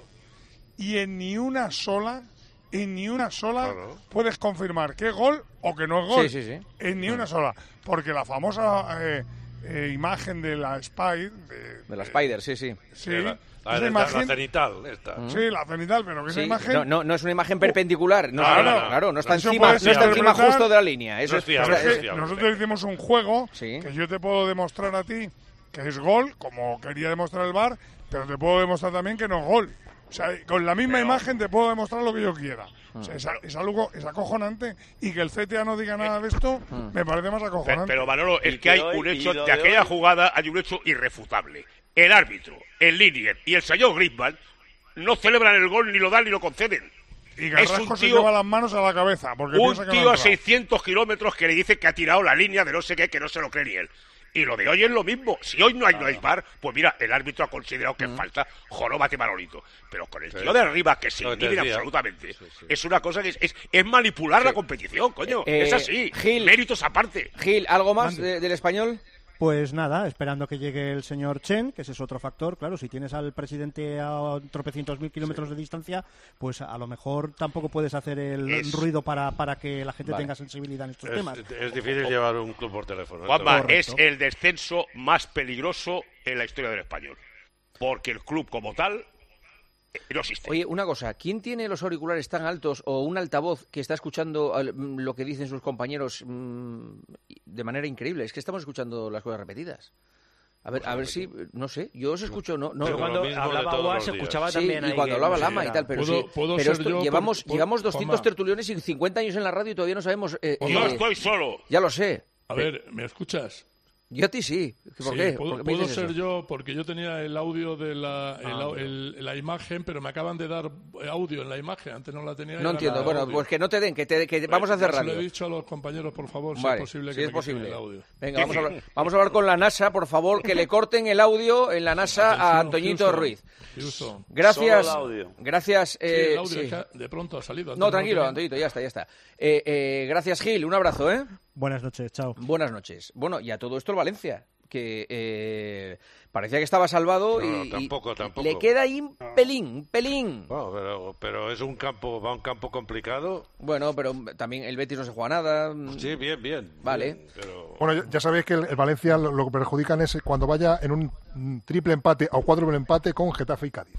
y en ni una sola, en ni una sola Claro. puedes confirmar que es gol o que no es gol. Sí, sí, sí. En ni una sola, porque la famosa eh, eh, imagen de la Spy, de, De la Spider, sí, sí. sí, La, la- esa la- imagen, la cenital, esta. sí, la cenital, pero que esa Sí, imagen no, no, no es una imagen perpendicular, no, Claro. claro, claro, no está Eso encima, puede no ser está encima interpretar- justo de la línea. Eso No es, es fiable, o sea, no es es- fiable. nosotros hicimos un juego Sí. que yo te puedo demostrar a ti que es gol, como quería demostrar el V A R, pero te puedo demostrar también que no es gol. O sea, con la misma Pero- imagen te puedo demostrar lo que yo quiera. O sea, es, a- es algo es acojonante, y que el C T A no diga nada de esto me parece más Pe- acojonante. Pero Manolo, es Y que hay de hoy- un y hecho, lo de de aquella hoy- jugada hay un hecho irrefutable. El árbitro, el líder y el señor Griezmann no celebran el gol, ni lo dan, ni lo conceden. y es Carrasco un se tío- lleva las manos a la cabeza porque Un piensa que no tío ha a entrado. seiscientos kilómetros que le dice que ha tirado la línea de no sé qué, que no se lo cree ni él. Y lo de hoy es lo mismo. Si hoy no hay, no hay V A R, pues mira, el árbitro ha considerado que es falta, joróbate Manolito. Pero con el Sí. tío de arriba, que se Lo que te inhiben decía. absolutamente, Sí, sí. es una cosa que es, es, es manipular la competición, coño. Eh, es así. Gil- Méritos aparte. Gil, ¿algo más de- del español? Pues nada, esperando que llegue el señor Chen, que ese es otro factor. Claro, si tienes al presidente a tropecientos mil kilómetros de distancia, pues a lo mejor tampoco puedes hacer el Es- ruido para, para que la gente Vale. tenga sensibilidad en estos Es, temas. es difícil llevar un club por teléfono. ¿eh? Juanma, Correcto. es el descenso más peligroso en la historia del español. Porque el club como tal eh, no existe. Oye, una cosa, ¿quién tiene los auriculares tan altos o un altavoz que está escuchando al- mm, lo que dicen sus compañeros mm, de manera increíble? Es que estamos escuchando las cosas repetidas. A ver, a ver si, no sé, yo os escucho, no, no. Yo Yo cuando lo mismo de hablaba todos Guas los se días. escuchaba Sí, también y ahí cuando que- hablaba sí, Lama y era- tal, pero ¿Puedo- sí. puedo pero ser esto- yo? llevamos, Por- llevamos por- doscientos Juanma. tertuliones y cincuenta años en la radio y todavía no sabemos... eh, Y no eh, estoy solo. Ya lo sé. A ver, ¿me escuchas? Yo a ti sí. ¿Por Sí, qué? Puedo, ¿Por qué me puedo dices ser eso? yo, porque yo tenía el audio de la, el Ah, au- bueno. el- la imagen, pero me acaban de dar audio en la imagen. Antes no la tenía. y No ahora entiendo. me da Bueno, audio. pues que no te den, que, te, que vamos a hacer Ya se radio. lo he dicho a los compañeros, por favor, si Vale, es posible si que es me quiten posible. el audio. Venga, vamos a, hablar, vamos a hablar con la NASA, por favor, que le corten el audio en la NASA a Atención, Antoñito Houston, Ruiz. Houston. Gracias. Solo el audio. Gracias. Sí, eh, el audio sí. es que de pronto ha salido. No, antes tranquilo, tenía. Antoñito, ya está, ya está. Eh, eh, gracias, Gil. Un abrazo, ¿eh? Buenas noches, chao. Buenas noches. Bueno, y a todo esto el Valencia, que eh, parecía que estaba salvado No, no, y, y tampoco, tampoco. le queda ahí un pelín, un pelín. Bueno, pero, pero es un campo, va a un campo complicado. Bueno, pero también el Betis no se juega nada. Sí, bien, bien. Vale. bien, pero... Bueno, ya, ya sabéis que el, el Valencia lo, lo que perjudican es cuando vaya en un mm, triple empate o cuádruple empate con Getafe y Cádiz.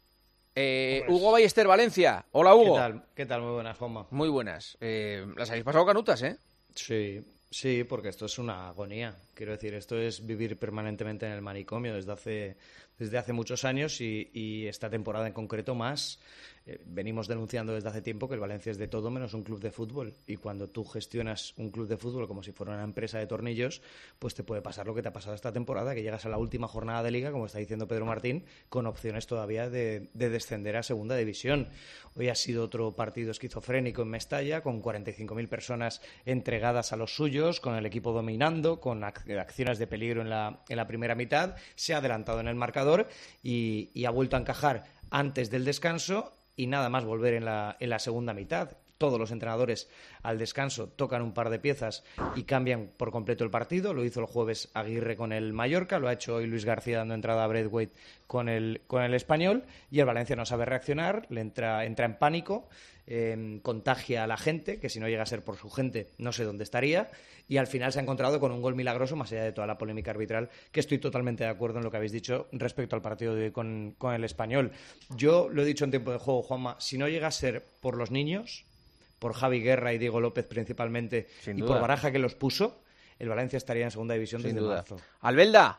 Eh, Hugo Ballester, Valencia. Hola, Hugo. ¿Qué tal? ¿Qué tal? Muy buenas, Juanma. Muy buenas. Eh, las habéis pasado canutas, ¿eh? Sí, sí, porque esto es una agonía. Quiero decir, esto es vivir permanentemente en el manicomio desde hace, desde hace muchos años y, y esta temporada en concreto más. Eh, venimos denunciando desde hace tiempo que el Valencia es de todo menos un club de fútbol, y cuando tú gestionas un club de fútbol como si fuera una empresa de tornillos, pues te puede pasar lo que te ha pasado esta temporada, que llegas a la última jornada de Liga, como está diciendo Pedro Martín, con opciones todavía de, de descender a Segunda División. Hoy ha sido otro partido esquizofrénico en Mestalla, con cuarenta y cinco mil personas entregadas a los suyos, con el equipo dominando, con ac- acciones de peligro en la, en la primera mitad. Se ha adelantado en el marcador y, y ha vuelto a encajar antes del descanso, y nada más volver en la, en la segunda mitad. todos los entrenadores al descanso tocan un par de piezas y cambian por completo el partido. Lo hizo el jueves Aguirre con el Mallorca, lo ha hecho hoy Luis García dando entrada a Braithwaite con el, con el Español, y el Valencia no sabe reaccionar, le entra, entra en pánico, eh, contagia a la gente, que si no llega a ser por su gente no sé dónde estaría, y al final se ha encontrado con un gol milagroso, más allá de toda la polémica arbitral, que estoy totalmente de acuerdo en lo que habéis dicho respecto al partido de hoy con, con el Español. Yo lo he dicho en tiempo de juego, Juanma, si no llega a ser por los niños, por Javi Guerra y Diego López principalmente, Sin y duda. por Baraja, que los puso, el Valencia estaría en segunda división Sin desde duda. marzo. Albelda.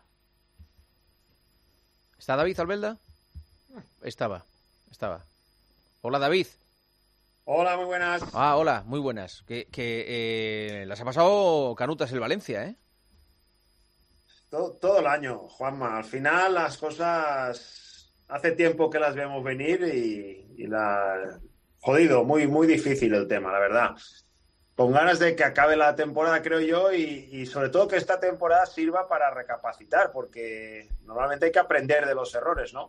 ¿Está David Albelda? Estaba, estaba. Hola, David. Hola, muy buenas. Ah, hola, muy buenas. Que, que eh, las ha pasado canutas el Valencia, ¿eh? Todo, todo el año, Juanma. Al final las cosas hace tiempo que las vemos venir y, y la... Jodido, muy, muy difícil el tema, la verdad. Con ganas de que acabe la temporada, creo yo, y, y sobre todo que esta temporada sirva para recapacitar, porque normalmente hay que aprender de los errores, ¿no?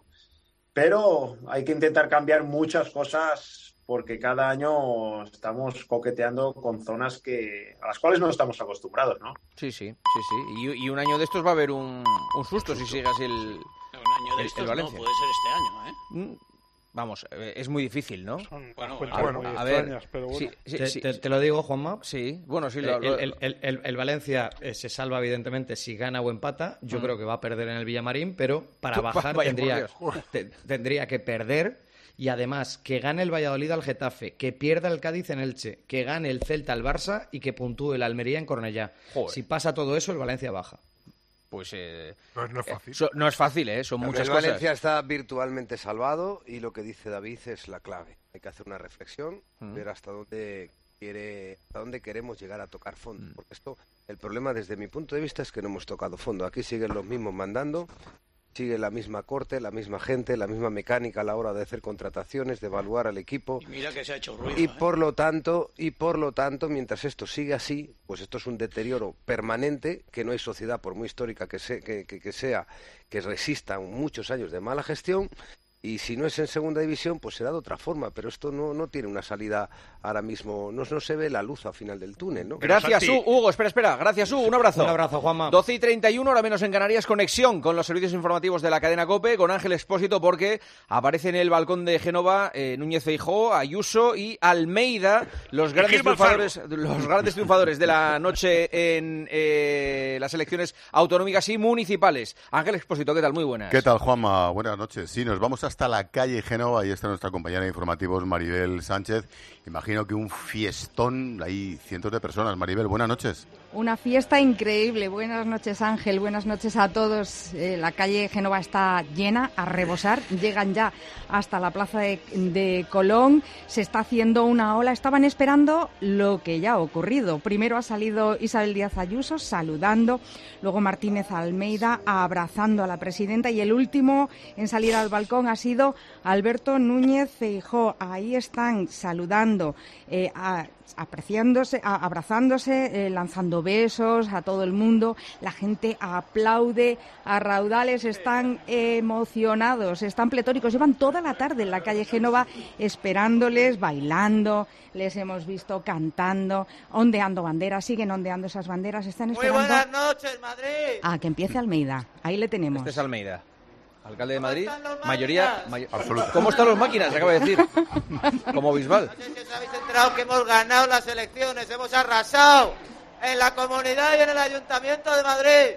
Pero hay que intentar cambiar muchas cosas porque cada año estamos coqueteando con zonas que a las cuales no estamos acostumbrados, ¿no? Sí, sí, sí, sí. Y, y un año de estos va a haber un, un susto si sigue así el, Un año de el- estos el no, Valencia. puede ser este año, ¿eh? Mm, Vamos, eh, es muy difícil, ¿no? Bueno, a, bueno, a muy ver, extrañas, pero bueno. sí, sí, te, sí. te- te lo digo, Juanma. Sí, bueno, sí. El, Lo, lo- el- el- el- el Valencia eh, se salva, evidentemente, si gana o empata. Yo Mm. creo que va a perder en el Villamarín, pero para Tú, bajar vaya, tendría, por Dios. te- tendría que perder. Y además, que gane el Valladolid al Getafe, que pierda el Cádiz en Elche, que gane el Celta al Barça y que puntúe el Almería en Cornellá. Joder. Si pasa todo eso, el Valencia baja. Pues eh, No, es- no es fácil. eh, so- no es fácil, ¿eh? Son Pero muchas el cosas. Valencia está virtualmente salvado y lo que dice David es la clave. Hay que hacer una reflexión, Mm. ver hasta dónde quiere, hasta dónde queremos llegar a tocar Mm. fondo. Porque esto, el problema desde mi punto de vista es que no hemos tocado fondo. Aquí siguen los mismos mandando, sigue la misma corte, la misma gente, la misma mecánica a la hora de hacer contrataciones, de evaluar al equipo. Y mira que se ha hecho ruido, Y ¿eh? por lo tanto, y por lo tanto, mientras esto sigue así, pues esto es un deterioro permanente, que no hay sociedad, por muy histórica que, se- que, que- que sea, que resista muchos años de mala gestión. Y si no es en segunda división, pues será de otra forma. Pero esto no, no tiene una salida ahora mismo. No, no se ve la luz al final del túnel, ¿no? Gracias, Hu- Hugo. Espera, espera. Gracias, Hugo. Un abrazo. Un abrazo, Juanma. doce y treinta y uno, ahora menos en Canarias. Conexión con los servicios informativos de la cadena COPE, con Ángel Expósito, porque aparece en el balcón de Génova eh, Núñez Feijóo, Ayuso y Almeida, los grandes Gil Manzano. triunfadores, los grandes triunfadores de la noche en eh, las elecciones autonómicas y municipales. Ángel Expósito, ¿qué tal? Muy buenas. ¿Qué tal, Juanma? Buenas noches. Sí, nos vamos hasta la calle Génova. Ahí está nuestra compañera de informativos, Maribel Sánchez. Imagino que un fiestón, hay cientos de personas. Maribel, buenas noches. Una fiesta increíble. Buenas noches, Ángel. Buenas noches a todos. Eh, la calle Génova está llena a rebosar. Llegan ya hasta la plaza de, de Colón. Se está haciendo una ola. Estaban esperando lo que ya ha ocurrido. Primero ha salido Isabel Díaz Ayuso saludando. Luego Martínez Almeida abrazando a la presidenta. Y el último en salir al balcón ha sido Alberto Núñez Feijóo. Ahí están saludando, eh, a, apreciándose, a, abrazándose, eh, lanzando besos a todo el mundo. La gente aplaude a raudales, están emocionados, están pletóricos. Llevan toda la tarde en la calle Génova esperándoles, bailando. Les hemos visto cantando, ondeando banderas. Siguen ondeando esas banderas. Están Muy esperando buenas noches, Madrid. a que empiece Almeida. Ahí le tenemos. Este es Almeida. Alcalde de Madrid, los mayoría... máquinas? mayo- Absoluta. ¿Cómo están los máquinas? Acaba de decir. Como Bisbal. No sé si os habéis enterado que hemos ganado las elecciones, hemos arrasado en la comunidad y en el Ayuntamiento de Madrid.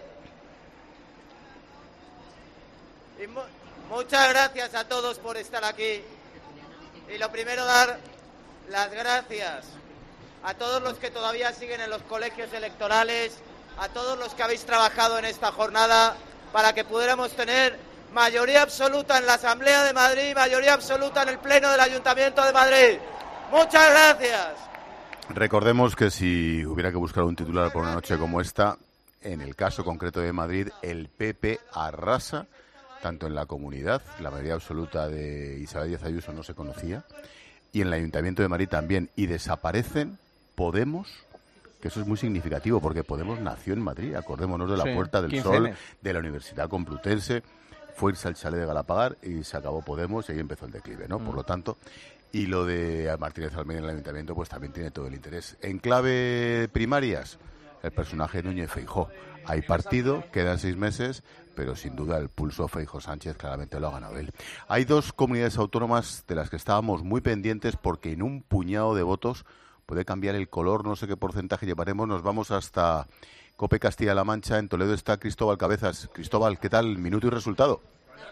Y mu- muchas gracias a todos por estar aquí. Y lo primero, dar las gracias a todos los que todavía siguen en los colegios electorales, a todos los que habéis trabajado en esta jornada para que pudiéramos tener mayoría absoluta en la Asamblea de Madrid, mayoría absoluta en el Pleno del Ayuntamiento de Madrid. Muchas gracias. Recordemos que si hubiera que buscar un titular por una noche como esta, en el caso concreto de Madrid, el P P arrasa tanto en la comunidad, la mayoría absoluta de Isabel Díaz Ayuso no se conocía, y en el Ayuntamiento de Madrid también, y desaparecen Podemos, que eso es muy significativo, porque Podemos nació en Madrid, acordémonos de la Sí, Puerta del quince Sol, ene. de la Universidad Complutense, fue irse al chalet de Galapagar y se acabó Podemos y ahí empezó el declive, ¿no? Por Mm. lo tanto, Y lo de Martínez Almeida en el Ayuntamiento pues también tiene todo el interés. En clave primarias, el personaje Núñez Feijóo. Hay partido, quedan seis meses, pero sin duda el pulso Feijóo Sánchez claramente lo ha ganado él. Hay dos comunidades autónomas de las que estábamos muy pendientes porque en un puñado de votos puede cambiar el color, no sé qué porcentaje llevaremos. Nos vamos hasta COPE Castilla-La Mancha. En Toledo está Cristóbal Cabezas. Cristóbal, ¿qué tal? Minuto y resultado.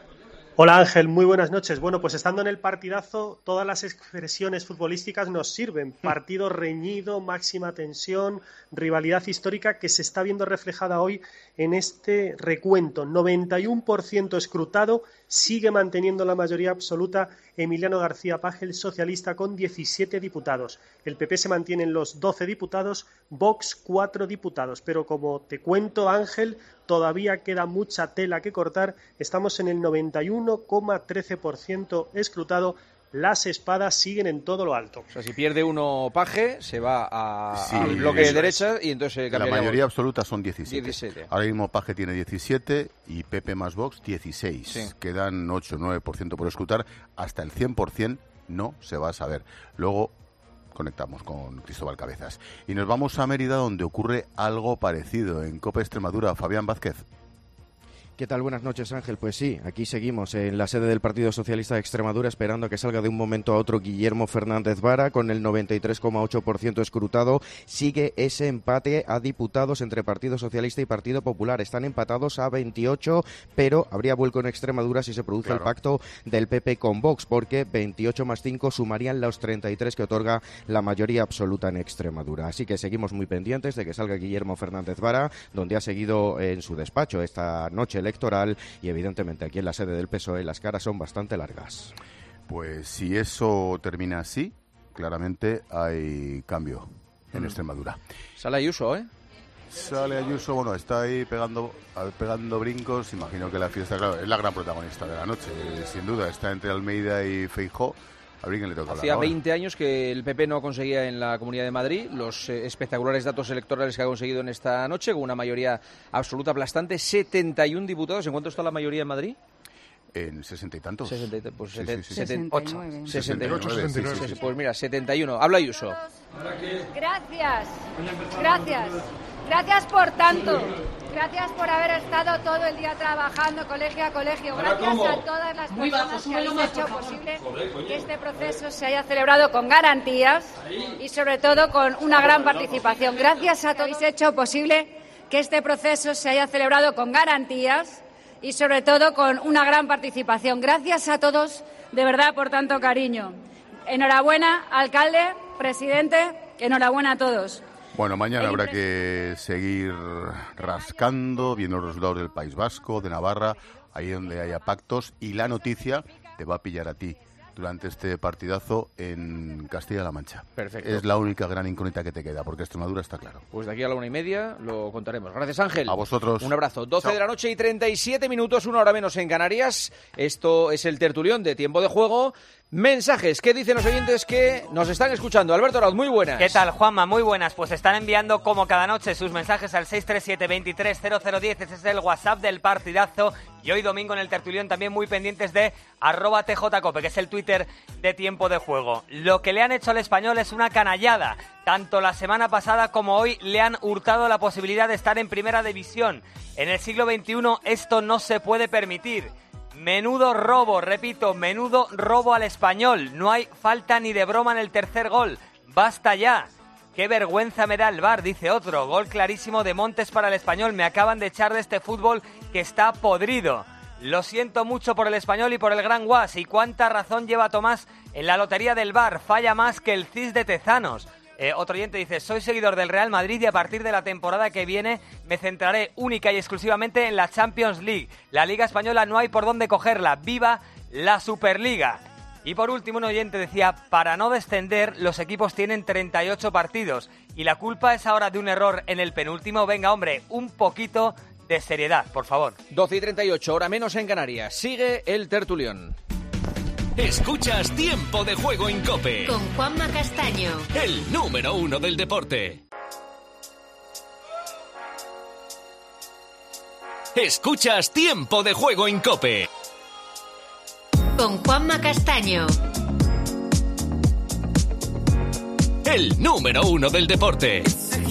Hola Ángel, muy buenas noches. Bueno, pues estando en el partidazo, todas las expresiones futbolísticas nos sirven. Partido reñido, máxima tensión, rivalidad histórica que se está viendo reflejada hoy en este recuento. noventa y uno por ciento escrutado, sigue manteniendo la mayoría absoluta Emiliano García Paje, el socialista, con diecisiete diputados. El P P se mantiene en los doce diputados, Vox cuatro diputados. Pero como te cuento, Ángel, todavía queda mucha tela que cortar. Estamos en el noventa y uno coma trece por ciento escrutado. Las espadas siguen en todo lo alto. O sea, si pierde uno Paje, se va a, Sí, al bloque de eso derecha es. y entonces La cambia mayoría absoluta son diecisiete. diecisiete. Ahora mismo Paje tiene diecisiete y Pepe más Vox dieciséis. Sí. Quedan ocho o nueve por ciento por escrutar. Hasta el cien por ciento no se va a saber. Luego conectamos con Cristóbal Cabezas. Y nos vamos a Mérida, donde ocurre algo parecido. En COPE Extremadura, Fabián Vázquez. ¿Qué tal? Buenas noches, Ángel. Pues sí, aquí seguimos en la sede del Partido Socialista de Extremadura esperando a que salga de un momento a otro Guillermo Fernández Vara con el noventa y tres coma ocho por ciento escrutado. Sigue ese empate a diputados entre Partido Socialista y Partido Popular. Están empatados a veintiocho, pero habría vuelco en Extremadura si se produce claro. el pacto del P P con Vox, porque veintiocho más cinco sumarían los treinta y tres que otorga la mayoría absoluta en Extremadura. Así que seguimos muy pendientes de que salga Guillermo Fernández Vara, donde ha seguido en su despacho esta noche electoral, y evidentemente aquí en la sede del P S O E las caras son bastante largas. Pues si eso termina así, claramente hay cambio en mm. Extremadura. Sale Ayuso, ¿eh? Sale Ayuso, bueno, está ahí pegando pegando brincos, imagino que la fiesta, claro, es la gran protagonista de la noche, sin duda, está entre Almeida y Feijóo. A ver quién le toca. Hacía veinte años que el P P no conseguía en la Comunidad de Madrid los eh, espectaculares datos electorales que ha conseguido en esta noche, con una mayoría absoluta aplastante, setenta y uno diputados. ¿En cuánto está la mayoría en Madrid? En sesenta y tantos. sesenta, pues sí, seten, sí, sí. sesenta y ocho. sesenta y ocho, sesenta y nueve. Sí, sí, pues mira, setenta y uno. Habla Ayuso. Gracias, gracias, gracias por tanto. Gracias por haber estado todo el día trabajando colegio a colegio. Gracias a todas las personas que habéis hecho posible que este proceso se haya celebrado con garantías y sobre todo con una gran participación. Gracias a todos que habéis hecho posible que este proceso se haya celebrado con garantías y sobre todo con una gran participación. Gracias a todos, de verdad, por tanto cariño. Enhorabuena, alcalde, presidente, enhorabuena a todos. Bueno, mañana habrá que seguir rascando, viendo los resultados del País Vasco, de Navarra, ahí donde haya pactos, y la noticia te va a pillar a ti durante este partidazo en Castilla-La Mancha. Perfecto. Es la única gran incógnita que te queda, porque Extremadura está claro. Pues de aquí a la una y media lo contaremos. Gracias, Ángel. A vosotros. Un abrazo. doce Chao. de la noche y treinta y siete minutos, una hora menos en Canarias. Esto es el tertulión de Tiempo de Juego. Mensajes, ¿qué dicen los oyentes que nos están escuchando? Alberto Arauz, muy buenas. ¿Qué tal, Juanma? Muy buenas. Pues están enviando como cada noche sus mensajes al seis tres siete, veintitrés cero cero diez. Ese es el WhatsApp del partidazo. Y hoy domingo en el tertulión también muy pendientes de arroba tjcope, que es el Twitter de Tiempo de Juego. Lo que le han hecho al Español es una canallada. Tanto la semana pasada como hoy le han hurtado la posibilidad de estar en primera división. En el siglo veintiuno esto no se puede permitir. Menudo robo, repito, menudo robo al Español. No hay falta ni de broma en el tercer gol. ¡Basta ya! ¡Qué vergüenza me da el V A R!, dice otro. Gol clarísimo de Montes para el Español. Me acaban de echar de este fútbol que está podrido. Lo siento mucho por el Español y por el Gran Guas. ¿Y cuánta razón lleva Tomás en la lotería del V A R? Falla más que el C I S de Tezanos. Eh, otro oyente dice, soy seguidor del Real Madrid y a partir de la temporada que viene me centraré única y exclusivamente en la Champions League. La Liga Española no hay por dónde cogerla. ¡Viva la Superliga! Y por último un oyente decía, para no descender los equipos tienen treinta y ocho partidos y la culpa es ahora de un error en el penúltimo. Venga, hombre, un poquito de seriedad, por favor. doce y treinta y ocho, hora menos en Canarias. Sigue el tertulión. Escuchas Tiempo de Juego en COPE. Con Juanma Castaño. El número uno del deporte. Escuchas Tiempo de Juego en COPE. Con Juanma Castaño. el número uno del deporte.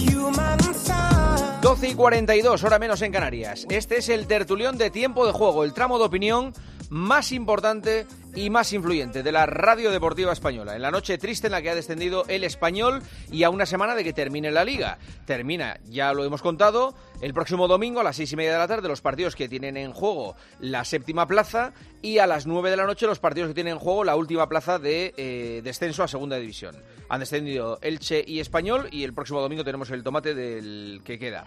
doce y cuarenta y dos, hora menos en Canarias. Este es el tertulión de Tiempo de Juego, el tramo de opinión más importante y más influyente de la radio deportiva española. En la noche triste en la que ha descendido el Español y a una semana de que termine la Liga. Termina, ya lo hemos contado, el próximo domingo a las seis y media de la tarde los partidos que tienen en juego la séptima plaza y a las nueve de la noche los partidos que tienen en juego la última plaza de eh, descenso a segunda división. Han descendido Elche y Español y el próximo domingo tenemos el tomate del que queda.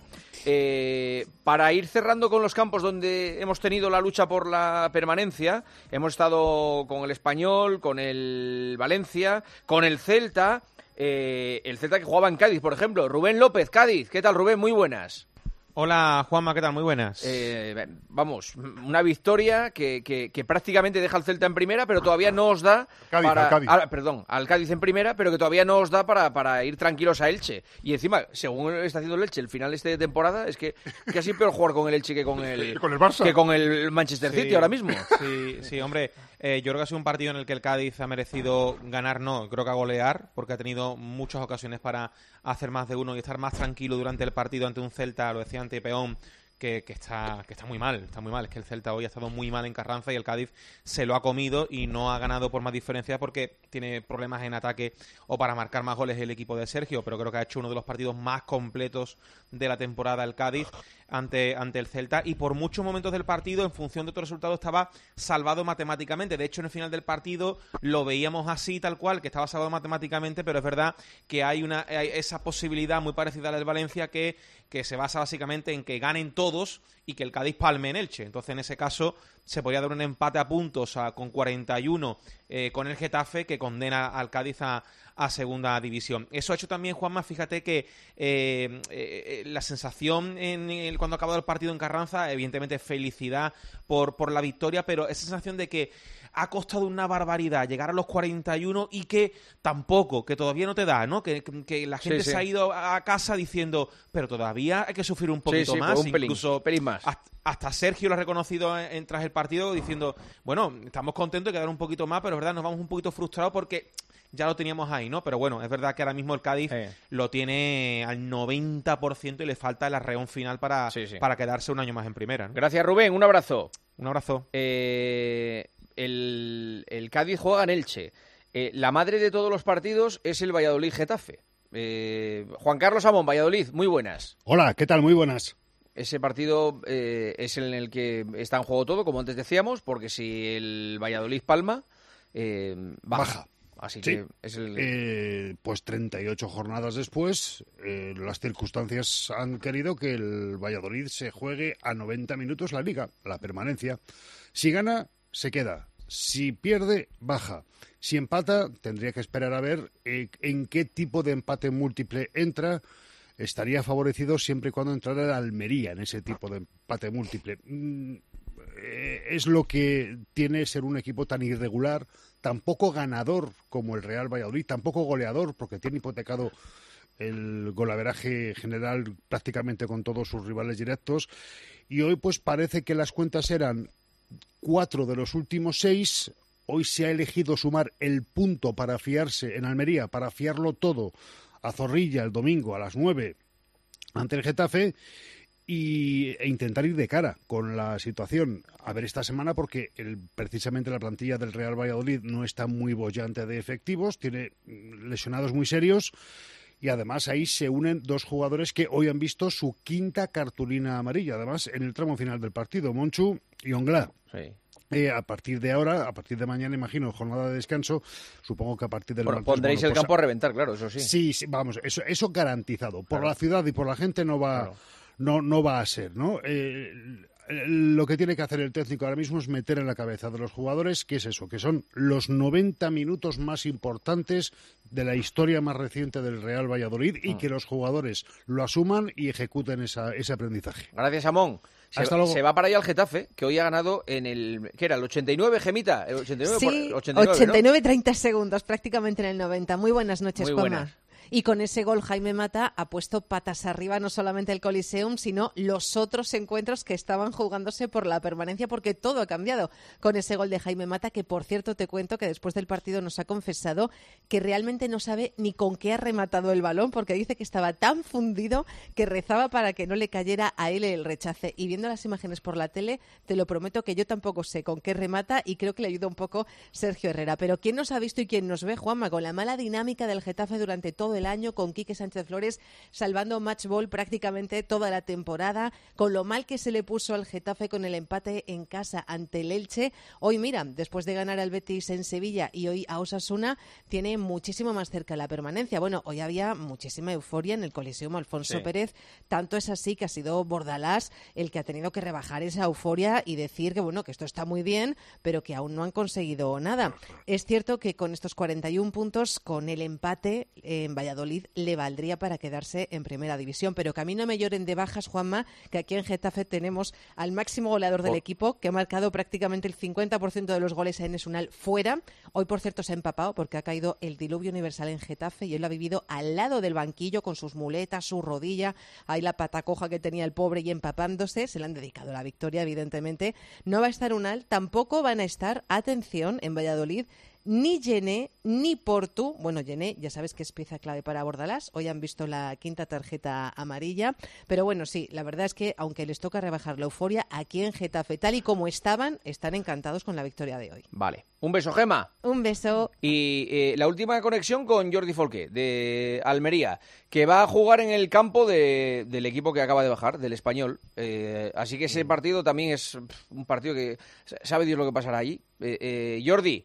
Eh, para ir cerrando con los campos donde hemos tenido la lucha por la permanencia, hemos estado con el Español, con el Valencia, con el Celta, eh, el Celta que jugaba en Cádiz, por ejemplo. Rubén López, Cádiz. ¿Qué tal, Rubén? Muy buenas. Hola, Juanma, ¿qué tal? Muy buenas. Eh, vamos, una victoria que, que, que prácticamente deja al Celta en primera, pero todavía no os da Cádiz, para... al Cádiz. Ah, perdón, al Cádiz en primera, pero que todavía no os da para, para ir tranquilos a Elche. Y encima, según está haciendo el Elche el final este de temporada, es que casi peor jugar con el Elche que con el, con el Barça. Que con el Manchester Sí, City ahora mismo. Sí, sí, hombre, eh, yo creo que ha sido un partido en el que el Cádiz ha merecido ganar, no, creo que a golear, porque ha tenido muchas ocasiones para hacer más de uno y estar más tranquilo durante el partido ante un Celta, lo decía ante Peón, Que, que está que está muy mal, está muy mal. Es que el Celta hoy ha estado muy mal en Carranza y el Cádiz se lo ha comido y no ha ganado por más diferencia porque tiene problemas en ataque o para marcar más goles el equipo de Sergio, pero creo que ha hecho uno de los partidos más completos de la temporada el Cádiz ante, ante el Celta y por muchos momentos del partido, en función de otro resultado, estaba salvado matemáticamente. De hecho, en el final del partido lo veíamos así, tal cual, que estaba salvado matemáticamente, pero es verdad que hay una hay esa posibilidad muy parecida a la del Valencia que, que se basa básicamente en que ganen todos y que el Cádiz palme en Elche. Entonces, en ese caso, se podría dar un empate a puntos a, con cuarenta y uno eh, con el Getafe, que condena al Cádiz a, a segunda división. Eso ha hecho también, Juanma, fíjate que eh, eh, la sensación en el, cuando ha acabado el partido en Carranza, evidentemente felicidad por, por la victoria, pero esa sensación de que ha costado una barbaridad llegar a los cuarenta y uno y que tampoco, que todavía no te da, ¿no? Que, que la gente Sí, sí. se ha ido a casa diciendo, pero todavía hay que sufrir un poquito Sí, sí, más, un pelín, incluso pelín más. Hasta, hasta Sergio lo ha reconocido en, en- tras el partido diciendo, bueno, estamos contentos de quedar un poquito más, pero es verdad, nos vamos un poquito frustrados porque ya lo teníamos ahí, ¿no? Pero bueno, es verdad que ahora mismo el Cádiz lo tiene al noventa por ciento y le falta el arreón final para, Sí, sí. para quedarse un año más en primera, ¿no? Gracias, Rubén. Un abrazo. Un abrazo. Eh, el, el Cádiz juega en Elche. Eh, la madre de todos los partidos es el Valladolid-Getafe. Eh, Juan Carlos Amón, Valladolid, muy buenas. Hola, ¿qué tal? Muy buenas. Ese partido eh, es el en el que está en juego todo, como antes decíamos, porque si el Valladolid palma, eh, baja. Baja. Así Sí. que es el... Eh, pues treinta y ocho jornadas después, eh, las circunstancias han querido que el Valladolid se juegue a noventa minutos la Liga, la permanencia. Si gana, se queda. Si pierde, baja. Si empata, tendría que esperar a ver eh, en qué tipo de empate múltiple entra. Estaría favorecido siempre y cuando entrara el Almería en ese tipo de empate múltiple. Mm, eh, es lo que tiene ser un equipo tan irregular, tampoco ganador como el Real Valladolid, tampoco goleador, porque tiene hipotecado el golaveraje general prácticamente con todos sus rivales directos. Y hoy pues parece que las cuentas eran cuatro de los últimos seis. Hoy se ha elegido sumar el punto para fiarse en Almería, para fiarlo todo a Zorrilla el domingo a las nueve ante el Getafe y, e intentar ir de cara con la situación. A ver esta semana porque el, precisamente la plantilla del Real Valladolid no está muy bollante de efectivos, tiene lesionados muy serios y además ahí se unen dos jugadores que hoy han visto su quinta cartulina amarilla, además en el tramo final del partido, Monchu y Onglá. Sí. Eh, a partir de ahora, a partir de mañana, imagino, jornada de descanso, supongo que a partir del Bueno, martes, pondréis bueno, el pues, campo a reventar, claro, eso sí. Sí, sí, vamos, eso, eso garantizado. Por Claro. la ciudad y por la gente no va, Claro. no, no va a ser, ¿no? Eh, lo que tiene que hacer el técnico ahora mismo es meter en la cabeza de los jugadores que es eso, que son los noventa minutos más importantes de la historia más reciente del Real Valladolid y Mm. que los jugadores lo asuman y ejecuten esa, ese aprendizaje. Gracias, Amón. Se, Hasta luego. se va para allá el Getafe, que hoy ha ganado en el... ¿Qué era? ¿El ochenta y nueve, Gemita? ¿El ochenta y nueve? Sí, por- ochenta y nueve, ¿no? ochenta y nueve treinta segundos, prácticamente en el noventa. Muy buenas noches, Muy Juanma. buenas. Y con ese gol Jaime Mata ha puesto patas arriba no solamente el Coliseum, sino los otros encuentros que estaban jugándose por la permanencia, porque todo ha cambiado con ese gol de Jaime Mata, que por cierto te cuento que después del partido nos ha confesado que realmente no sabe ni con qué ha rematado el balón, porque dice que estaba tan fundido que rezaba para que no le cayera a él el rechace. Y viendo las imágenes por la tele, te lo prometo que yo tampoco sé con qué remata y creo que le ayuda un poco Sergio Herrera. Pero ¿quién nos ha visto y quién nos ve, Juanma, con la mala dinámica del Getafe durante todo el año, con Quique Sánchez Flores salvando match ball prácticamente toda la temporada, con lo mal que se le puso al Getafe con el empate en casa ante el Elche? Hoy, mira, después de ganar al Betis en Sevilla y hoy a Osasuna, tiene muchísimo más cerca la permanencia. Bueno, hoy había muchísima euforia en el Coliseum Alfonso sí. Pérez, tanto es así que ha sido Bordalás el que ha tenido que rebajar esa euforia y decir que bueno, que esto está muy bien, pero que aún no han conseguido nada. Es cierto que con estos cuarenta y un puntos, con el empate en Valladolid, le valdría para quedarse en primera división, pero que a mí no me lloren de bajas, Juanma, que aquí en Getafe tenemos al máximo goleador del oh. equipo, que ha marcado prácticamente el cincuenta por ciento de los goles a Enes Unal fuera. Hoy, por cierto, se ha empapado porque ha caído el diluvio universal en Getafe y él lo ha vivido al lado del banquillo con sus muletas, su rodilla, ahí la pata coja que tenía el pobre y empapándose. Se le han dedicado a la victoria, evidentemente. No va a estar Unal, tampoco van a estar, atención, en Valladolid, ni Gené, ni Portu. Bueno, Gené, ya sabes que es pieza clave para Bordalás. Hoy han visto la quinta tarjeta amarilla. Pero bueno, sí, la verdad es que aunque les toca rebajar la euforia, aquí en Getafe, tal y como estaban, están encantados con la victoria de hoy. Vale. Un beso, Gema. Un beso. Y eh, la última conexión con Jordi Folqué, de Almería, que va a jugar en el campo de, del equipo que acaba de bajar, del Español. Eh, así que ese partido también es un partido que sabe Dios lo que pasará allí. Eh, eh, Jordi.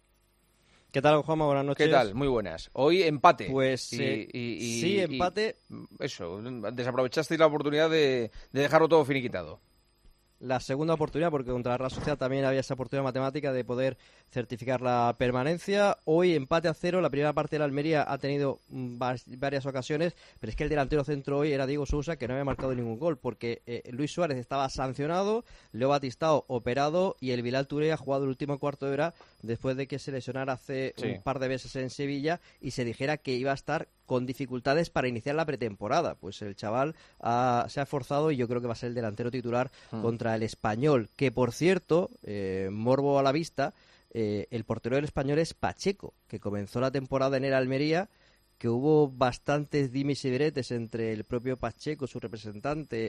¿Qué tal, Juanma? Buenas noches. ¿Qué tal? Muy buenas. Hoy empate. Pues y, eh, y, y, sí, empate. Y eso, desaprovechasteis la oportunidad de, de dejarlo todo finiquitado. La segunda oportunidad, porque contra la Real Sociedad también había esa oportunidad matemática de poder certificar la permanencia. Hoy empate a cero. La primera parte de la Almería ha tenido varias ocasiones, pero es que el delantero centro hoy era Diego Sousa, que no había marcado ningún gol, porque eh, Luis Suárez estaba sancionado, Leo Batistao operado y el Bilal Touré ha jugado el último cuarto de hora después de que se lesionara hace sí. un par de meses en Sevilla y se dijera que iba a estar con dificultades para iniciar la pretemporada. Pues el chaval ha, se ha esforzado y yo creo que va a ser el delantero titular hmm. contra el Español, que por cierto, eh, morbo a la vista, eh, el portero del Español es Pacheco, que comenzó la temporada en el Almería, que hubo bastantes dimes y diretes entre el propio Pacheco, su representante,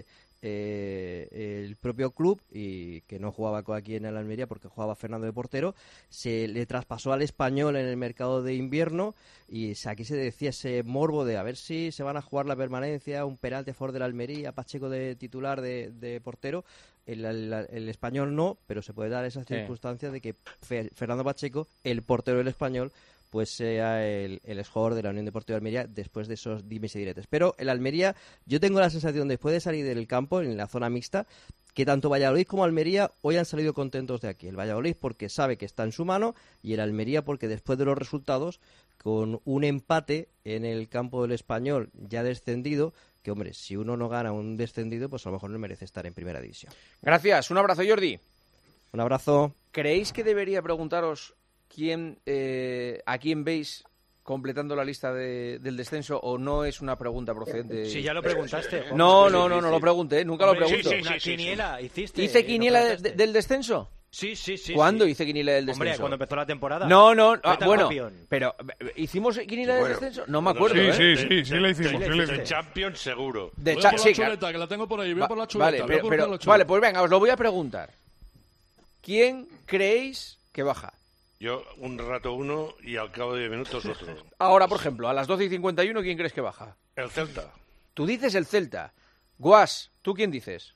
eh, el propio club, y que no jugaba aquí en el Almería porque jugaba Fernando de portero. Se le traspasó al Español en el mercado de invierno y aquí se decía ese morbo de a ver si se van a jugar la permanencia, un penalti a favor del Almería, Pacheco de titular de, de portero. El, el, el Español no, pero se puede dar esa circunstancia sí. de que Fe, Fernando Pacheco, el portero del Español, pues sea el, el exjugador de la Unión Deportiva de Almería después de esos dimes y diretes. Pero el Almería, yo tengo la sensación después de salir del campo, en la zona mixta, que tanto Valladolid como Almería hoy han salido contentos de aquí. El Valladolid porque sabe que está en su mano y el Almería porque después de los resultados, con un empate en el campo del Español ya descendido, que hombre, si uno no gana un descendido, pues a lo mejor no merece estar en primera división. Gracias, un abrazo, Jordi. Un abrazo. ¿Creéis que debería preguntaros quién, eh, a quién veis completando la lista de, del descenso, o no es una pregunta procedente? Si ya lo preguntaste. No, no, no, no lo pregunté, nunca Hombre, lo pregunto. Sí, sí, una quiniela hiciste. ¿Hice quiniela de, de, del descenso? Sí, sí, sí. ¿Cuándo sí. hice quiniela del descenso? Hombre, cuando empezó la temporada. No, no, ah, bueno, pero ¿hicimos quiniela del bueno, descenso? No me acuerdo, sí, ¿eh? Sí, sí, sí, sí la hicimos. Sí, de Champions seguro. De voy a por la chuleta, que la tengo por ahí, voy a por la chuleta. Vale, pero, pero, la chuleta. Vale, pues venga, os lo voy a preguntar. ¿Quién creéis que baja? Yo un rato uno y al cabo de diez minutos otro. Ahora, por ejemplo, a las doce y cincuenta y uno, ¿quién crees que baja? El Celta. Tú dices el Celta. Guas, ¿tú quién dices?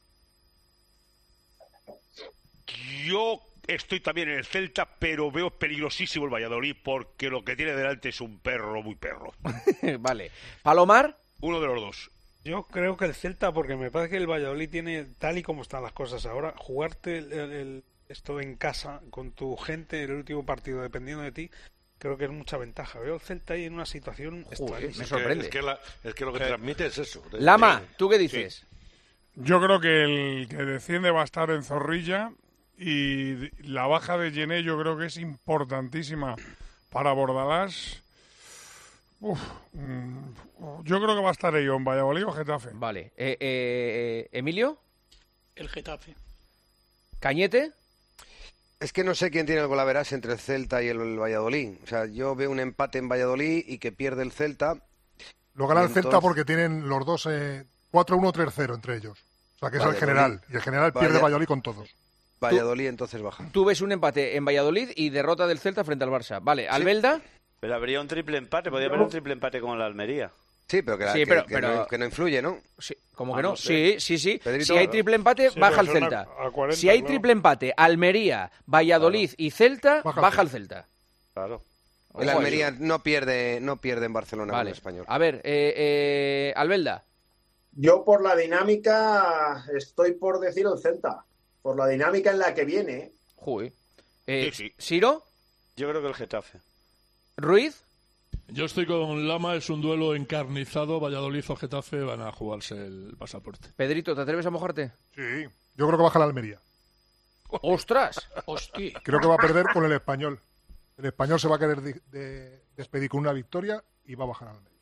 Yo estoy también en el Celta, pero veo peligrosísimo el Valladolid porque lo que tiene delante es un perro muy perro. Vale. ¿Palomar? Uno de los dos. Yo creo que el Celta, porque me parece que el Valladolid tiene, tal y como están las cosas ahora, jugarte el, el, el, esto en casa con tu gente en el último partido, dependiendo de ti, creo que es mucha ventaja. Veo el Celta ahí en una situación Joder, extraña. me sorprende. Es que, es que, la, es que lo que sí. transmite es eso. Lama, ¿tú qué dices? Sí. Yo creo que el que desciende va a estar en Zorrilla y la baja de Gené yo creo que es importantísima para Bordalás. Uf, mm, yo creo que va a estar ello en Valladolid o Getafe. Vale. Eh, eh, ¿Emilio? El Getafe. ¿Cañete? Es que no sé quién tiene el golaveras entre el Celta y el, el Valladolid. O sea, yo veo un empate en Valladolid y que pierde el Celta. Lo gana el entonces... Celta porque tienen los dos eh, cuatro uno tres cero entre ellos. O sea, que es Valladolid. el general. Y el general Vaya... pierde Valladolid con todos. Valladolid entonces baja. Tú ves un empate en Valladolid y derrota del Celta frente al Barça. Vale, ¿Albelda? Sí. Pero habría un triple empate, podría haber un triple empate con la Almería. Sí, pero que, la, sí, que, pero, que, pero... No, que no influye, ¿no? Sí, ¿cómo ah, que no? no sé. Sí, sí, sí. Pedrito, si hay triple empate, sí, baja el pero Celta. a, a cuarenta, si hay claro. triple empate, Almería, Valladolid claro. y Celta, baja, baja el Celta. Claro. El Almería no pierde, no pierde en Barcelona vale. con el Español. A ver, eh, eh, Albelda. Yo por la dinámica estoy por decir el Celta. Por la dinámica en la que viene. Joder. Eh, sí, sí. ¿Siro? Yo creo que el Getafe. ¿Ruiz? Yo estoy con Lama, es un duelo encarnizado. Valladolid o Getafe van a jugarse el pasaporte. Pedrito, ¿te atreves a mojarte? Sí, yo creo que baja la Almería. ¡Ostras! Hostia. Creo que va a perder con el Español. El Español se va a querer de, de, despedir con una victoria y va a bajar a la Almería.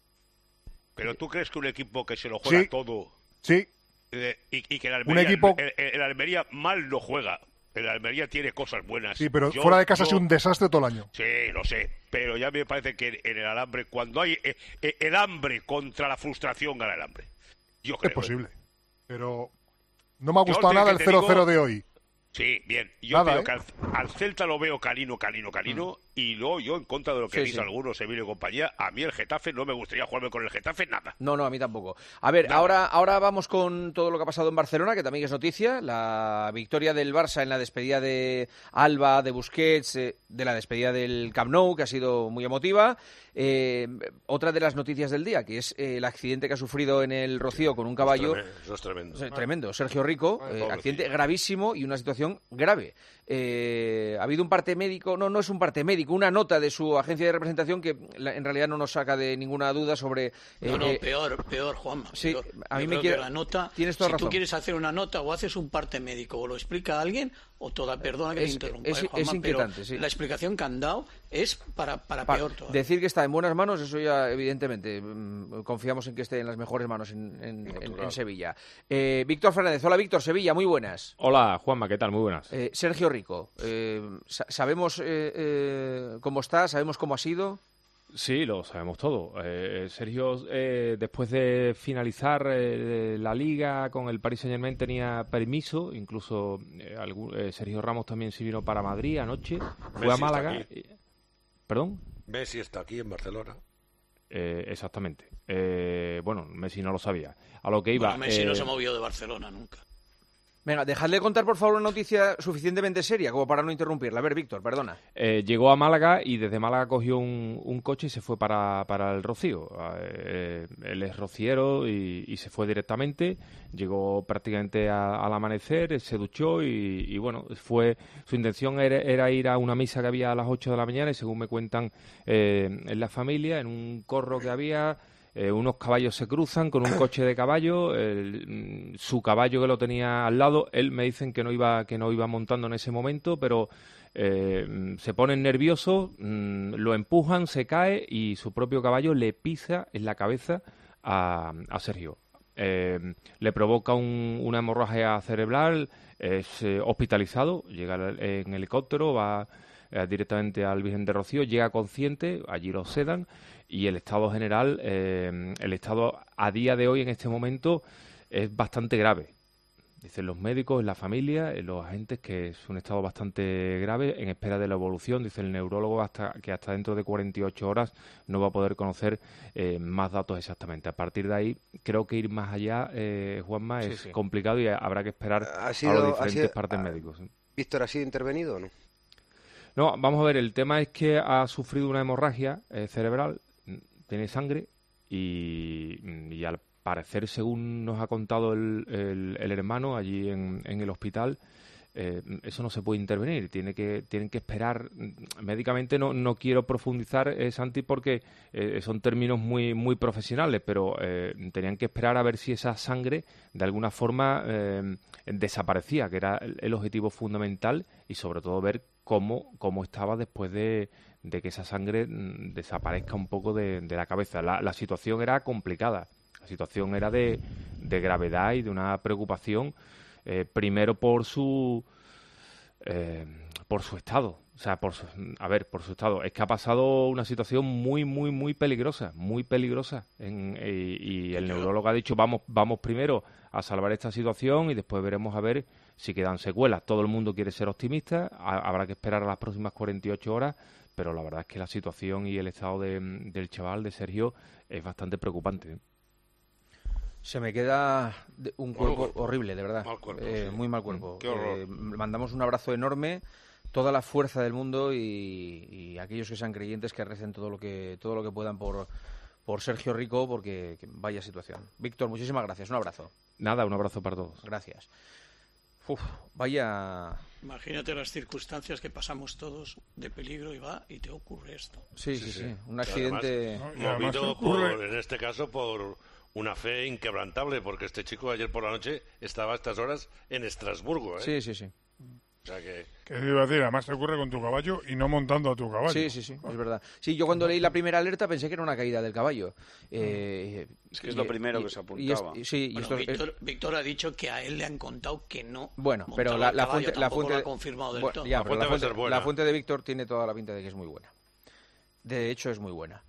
¿Pero tú crees que un equipo que se lo juega sí. todo... Sí. Eh, y, y que el Almería, un equipo... el, el, el Almería mal no juega. El Almería tiene cosas buenas. Sí, pero yo, fuera de casa yo... ha sido un desastre todo el año. Sí, lo sé. Pero ya me parece que en el alambre, cuando hay eh, eh, el hambre contra la frustración, gana el hambre. Yo creo. Es posible. ¿eh? Pero no me ha gustado nada el cero cero digo... de hoy. Sí, bien. Yo nada, digo ¿eh? que al, al Celta lo veo canino, canino, canino. Mm. Y luego yo, en contra de lo que sí, dice sí. algunos, Emilio y compañía, a mí el Getafe no me gustaría jugarme con el Getafe nada. No, no, a mí tampoco. A ver, ahora, ahora vamos con todo lo que ha pasado en Barcelona, que también es noticia. La victoria del Barça en la despedida de Alba, de Busquets, eh, de la despedida del Camp Nou, que ha sido muy emotiva. Eh, otra de las noticias del día, que es eh, el accidente que ha sufrido en el Rocío con un caballo. Eso es tremendo. Eh, tremendo. Sergio Rico, eh, accidente gravísimo y una situación grave. Eh, ha habido un parte médico, no, no es un parte médico, una nota de su agencia de representación que la, en realidad no nos saca de ninguna duda sobre... Eh, no, no, eh, peor, peor, Juanma. Sí, peor. a mí Yo me creo quiere... que la nota, Tienes toda si razón. tú quieres hacer una nota o haces un parte médico o lo explica a alguien o toda, perdona que es, te interrumpa, es, eh, Juanma, es inquietante, pero sí. la explicación que han dado es para, para, para peor todavía. Decir que está en buenas manos, eso ya evidentemente mmm, confiamos en que esté en las mejores manos en, en, en, en Sevilla. Eh, Víctor Fernández, hola Víctor, Sevilla, muy buenas. Hola Juanma, ¿qué tal? Muy buenas. Eh, Sergio Rico, eh, ¿sabemos eh, eh, cómo está? ¿Sabemos cómo ha sido? Sí, lo sabemos todo. Eh, Sergio, eh, después de finalizar eh, la Liga con el Paris Saint-Germain tenía permiso, incluso eh, algún, eh, Sergio Ramos también se vino para Madrid anoche, fue Messi a Málaga. Está aquí. ¿Perdón? Messi está aquí en Barcelona. Eh, exactamente. Eh, bueno, Messi no lo sabía. A lo que iba... Bueno, Messi eh, no se movió de Barcelona nunca. Venga, dejadle contar, por favor, una noticia suficientemente seria como para no interrumpirla. A ver, Víctor, perdona. Eh, llegó a Málaga y desde Málaga cogió un, un coche y se fue para, para el Rocío. Eh, él es rociero y, y se fue directamente. Llegó prácticamente a, al amanecer, se duchó y, y bueno, fue su intención era, era ir a una misa que había a las ocho de la mañana y según me cuentan eh, en la familia, en un corro que había... Eh, unos caballos se cruzan con un coche de caballo, el, su caballo que lo tenía al lado, él me dicen que no iba que no iba montando en ese momento, pero eh, se ponen nerviosos, mmm, lo empujan, se cae y su propio caballo le pisa en la cabeza a, a Sergio. Eh, le provoca un, una hemorragia cerebral, es eh, hospitalizado, llega en helicóptero, va eh, directamente al Virgen de Rocío, llega consciente, allí lo sedan. Y el estado general, eh, el estado a día de hoy, en este momento, es bastante grave. Dicen los médicos, la familia, los agentes, que es un estado bastante grave, en espera de la evolución. Dice el neurólogo hasta que hasta dentro de cuarenta y ocho horas no va a poder conocer eh, más datos exactamente. A partir de ahí, creo que ir más allá, eh, Juanma, es sí, sí. complicado y habrá que esperar ¿Ha sido, a los diferentes ha sido, partes ha, médicos. ¿Víctor ha sido intervenido o no? No, vamos a ver, el tema es que ha sufrido una hemorragia eh, cerebral, tiene sangre y, y al parecer, según nos ha contado el, el, el hermano allí en, en el hospital, eh, eso no se puede intervenir, tiene que tienen que esperar. Médicamente no, no quiero profundizar, eh, Santi, porque eh, son términos muy muy profesionales, pero eh, tenían que esperar a ver si esa sangre de alguna forma eh, desaparecía, que era el, el objetivo fundamental, y sobre todo ver cómo, cómo estaba después de, de que esa sangre mm, desaparezca un poco de, de la cabeza. La, la situación era complicada, la situación era de, de gravedad y de una preocupación, eh, primero por su eh, por su estado, o sea, por su, a ver, por su estado. Es que ha pasado una situación muy, muy, muy peligrosa, muy peligrosa, en, y, y el neurólogo ha dicho, vamos, vamos primero a salvar esta situación y después veremos a ver si quedan secuelas. Todo el mundo quiere ser optimista, ha, habrá que esperar a las próximas cuarenta y ocho horas, pero la verdad es que la situación y el estado de, del chaval, de Sergio, es bastante preocupante, ¿eh? Se me queda un cuerpo Uf, horrible, de verdad. mal cuerpo, eh, sí. Muy mal cuerpo. Qué horror. Eh, mandamos un abrazo enorme, toda la fuerza del mundo y, y aquellos que sean creyentes que recen todo lo que todo lo que puedan por, por Sergio Rico, porque que vaya situación. Víctor, muchísimas gracias. Un abrazo. Nada, un abrazo para todos. Gracias. Uf, vaya... Imagínate las circunstancias que pasamos todos de peligro y va y te ocurre esto. Sí, sí, sí. sí. Un Y accidente... además, No, y además movido ocurre- por, en este caso por una fe inquebrantable, porque este chico ayer por la noche estaba a estas horas en Estrasburgo, ¿eh? Sí, sí, sí. O sea que... ¿Qué te iba a decir? Además te ocurre con tu caballo y no montando a tu caballo. Sí, sí, sí, es verdad. Sí, yo cuando leí la primera alerta pensé que era una caída del caballo. Eh, Es que es y- lo primero y- que se y es- apuntaba. y sí, y Bueno, esto es- Víctor, Víctor ha dicho que a él le han contado que no. Bueno, montaba pero la, el la caballo, fuente, la tampoco fuente, lo ha confirmado del bueno, todo. ya, La pero fuente la va a fuente, ser buena. la fuente de Víctor tiene toda la pinta de que es muy buena. De hecho, es muy buena.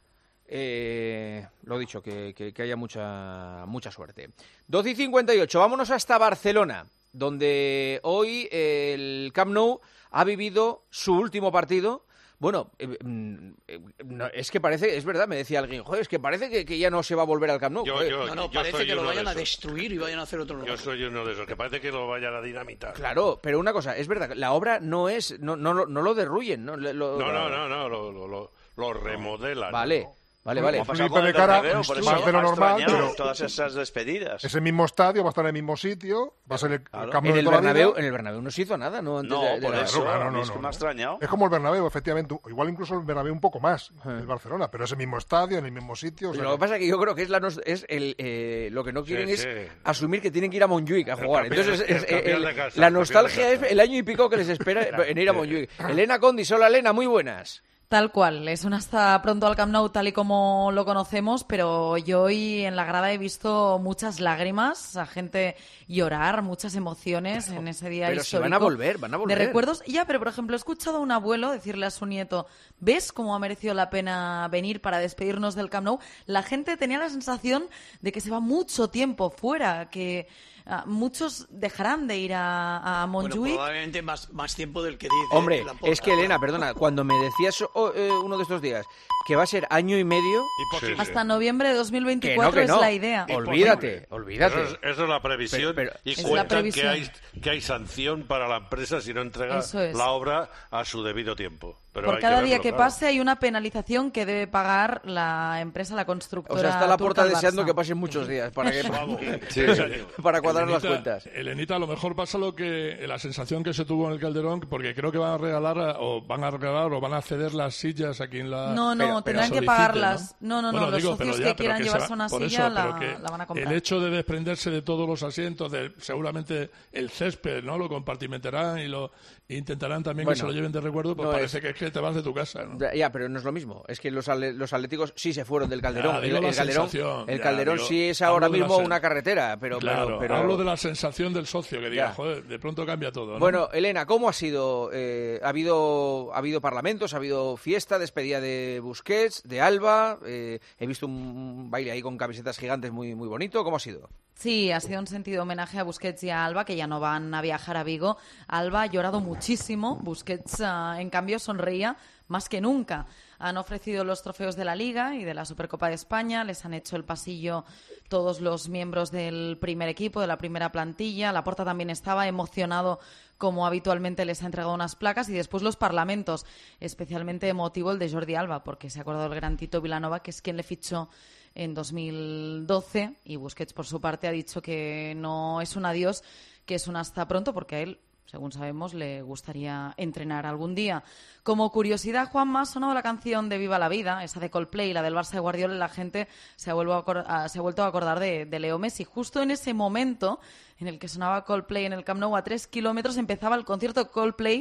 Eh, lo dicho, que, que, que haya mucha mucha suerte. doce y cincuenta y ocho, vámonos hasta Barcelona, donde hoy el Camp Nou ha vivido su último partido. Bueno, eh, mm, eh, no, es que parece, es verdad, me decía alguien, joder, es que parece que, que ya no se va a volver al Camp Nou. Yo- Joder. yo- No, no, yo parece soy que lo uno de vayan a esos. destruir y vayan a hacer otro Yo lugar. soy uno de esos, que parece que lo vayan a dinamitar. Claro, pero una cosa, es verdad, la obra no es, no, no, lo- no lo derruyen, no, Le- lo- No, no, no, no, lo, lo, lo, lo remodelan. Vale, vale, vale. Como ha Felipe pasado con de el cara, Bernabéu, por eso más de lo ha normal, extrañado pero- todas esas despedidas. Ese mismo estadio va a estar en el mismo sitio, va a ser el Claro. Camp Nou En de el toda la Bernabéu, vida. en el Bernabéu no se hizo nada, ¿no? Antes No, de- de por la- eso, Claro, a no, mí no, es que no, me ha no. extrañado. Es como el Bernabéu, efectivamente. Igual incluso el Bernabéu un poco más, Eh. el Barcelona, pero es el mismo estadio, en el mismo sitio. o sea Lo que pasa es que yo creo que es, la nos- es el, eh, lo que no quieren Sí, es sí. asumir que tienen que ir a Montjuic a El jugar. campeón- Entonces, el es- campeón el- de casa, la el campeón nostalgia de es casa. el año y pico que les espera en ir a Montjuic. Elena Condis, hola Elena, muy buenas. Tal cual, es un hasta pronto al Camp Nou tal y como lo conocemos, pero yo hoy en la grada he visto muchas lágrimas, a gente llorar, muchas emociones en ese día Pero se histórico van a volver, van a volver. de recuerdos. Ya, pero por ejemplo, he escuchado a un abuelo decirle a su nieto, ¿ves cómo ha merecido la pena venir para despedirnos del Camp Nou? La gente tenía la sensación de que se va mucho tiempo fuera, que ah, muchos dejarán de ir a, a Bueno, Montjuic. probablemente más, más tiempo del que dice. Hombre, la es que Elena, perdona, cuando me decías oh, eh, uno de estos días que va a ser año y medio... Imposible. Hasta noviembre de dos mil Que no, veinticuatro que no. es la idea. Olvídate, olvídate. Eso es, eso es la previsión Pero- pero- y Es la cuentan que previsión. hay, que hay sanción para la empresa si no entrega Eso es. la obra a su debido tiempo. Pero Por hay cada que día verlo, que claro. pase hay una penalización que debe pagar la empresa, la constructora. O sea, está la turca puerta al deseando Barça. que pasen muchos días para que Vamos. Sí, para cuadrar las Elenita- cuentas. Elenita, a lo mejor pasa lo que la sensación que se tuvo en el Calderón, porque creo que van a regalar o van a regalar o van a ceder las sillas aquí en la. No, no, Pero- tendrán pero que soliciten, pagarlas. No, no, no, Bueno, los digo, socios pero que ya, pero quieran se llevarse va- una por silla eso, pero la, que la van a comprar. El hecho de desprenderse de todos los asientos, de, seguramente el césped, ¿no? Lo compartimentarán y lo e intentarán también Bueno, que se lo lleven de recuerdo, pues no parece es- que es que te vas de tu casa, ¿no? Ya, ya, pero no es lo mismo. Es que los, ale- los atléticos sí se fueron del Calderón. Ya, digo el, la el Calderón, sensación, el ya, Calderón digo, sí es ahora hablo de la mismo sen- una carretera, pero, Claro, pero, pero- hablo de la sensación del socio, que diga, Ya. joder, de pronto cambia todo, ¿no? Bueno, Elena, ¿cómo ha sido? Eh, ¿ha habido ha habido parlamentos, ha habido fiesta, despedida de Busquets, de Alba? Eh, he visto un baile ahí con camisetas gigantes muy muy bonito. ¿Cómo ha sido? Sí, ha sido un sentido homenaje a Busquets y a Alba, que ya no van a viajar a Vigo. Alba ha llorado muchísimo, Busquets, ah, en cambio, sonreía más que nunca. Han ofrecido los trofeos de la Liga y de la Supercopa de España, les han hecho el pasillo todos los miembros del primer equipo, de la primera plantilla. Laporta también estaba emocionado, como habitualmente les ha entregado unas placas, y después los parlamentos, especialmente emotivo el de Jordi Alba, porque se ha acordado del gran Tito Vilanova, que es quien le fichó en dos mil doce, y Busquets, por su parte, ha dicho que no es un adiós, que es un hasta pronto, porque a él, según sabemos, le gustaría entrenar algún día. Como curiosidad, Juanma, ha sonado la canción de Viva la Vida, esa de Coldplay, la del Barça de Guardiola, y la gente se ha, vuelvo a acor- a- se ha vuelto a acordar de, de Leo Messi. Justo en ese momento en el que sonaba Coldplay en el Camp Nou, a tres kilómetros, empezaba el concierto Coldplay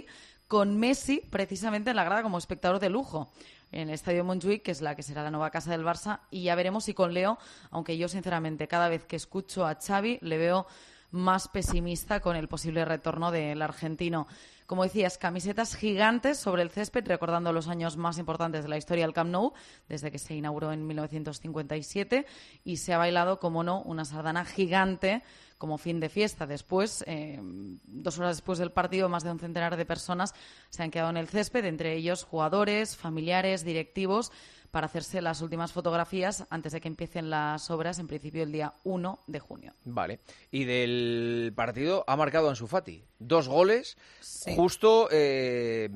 con Messi precisamente en la grada como espectador de lujo en el Estadio Montjuïc, que es la que será la nueva casa del Barça, y ya veremos si con Leo, aunque yo sinceramente cada vez que escucho a Xavi le veo más pesimista con el posible retorno del argentino. Como decías, camisetas gigantes sobre el césped, recordando los años más importantes de la historia del Camp Nou, desde que se inauguró en mil novecientos cincuenta y siete, y se ha bailado, como no, una sardana gigante como fin de fiesta. Después, eh, dos horas después del partido, más de un centenar de personas se han quedado en el césped, entre ellos jugadores, familiares, directivos, para hacerse las últimas fotografías antes de que empiecen las obras, en principio el día uno de junio. Vale. Y del partido ha marcado Ansu Fati. Dos goles, Sí. justo eh,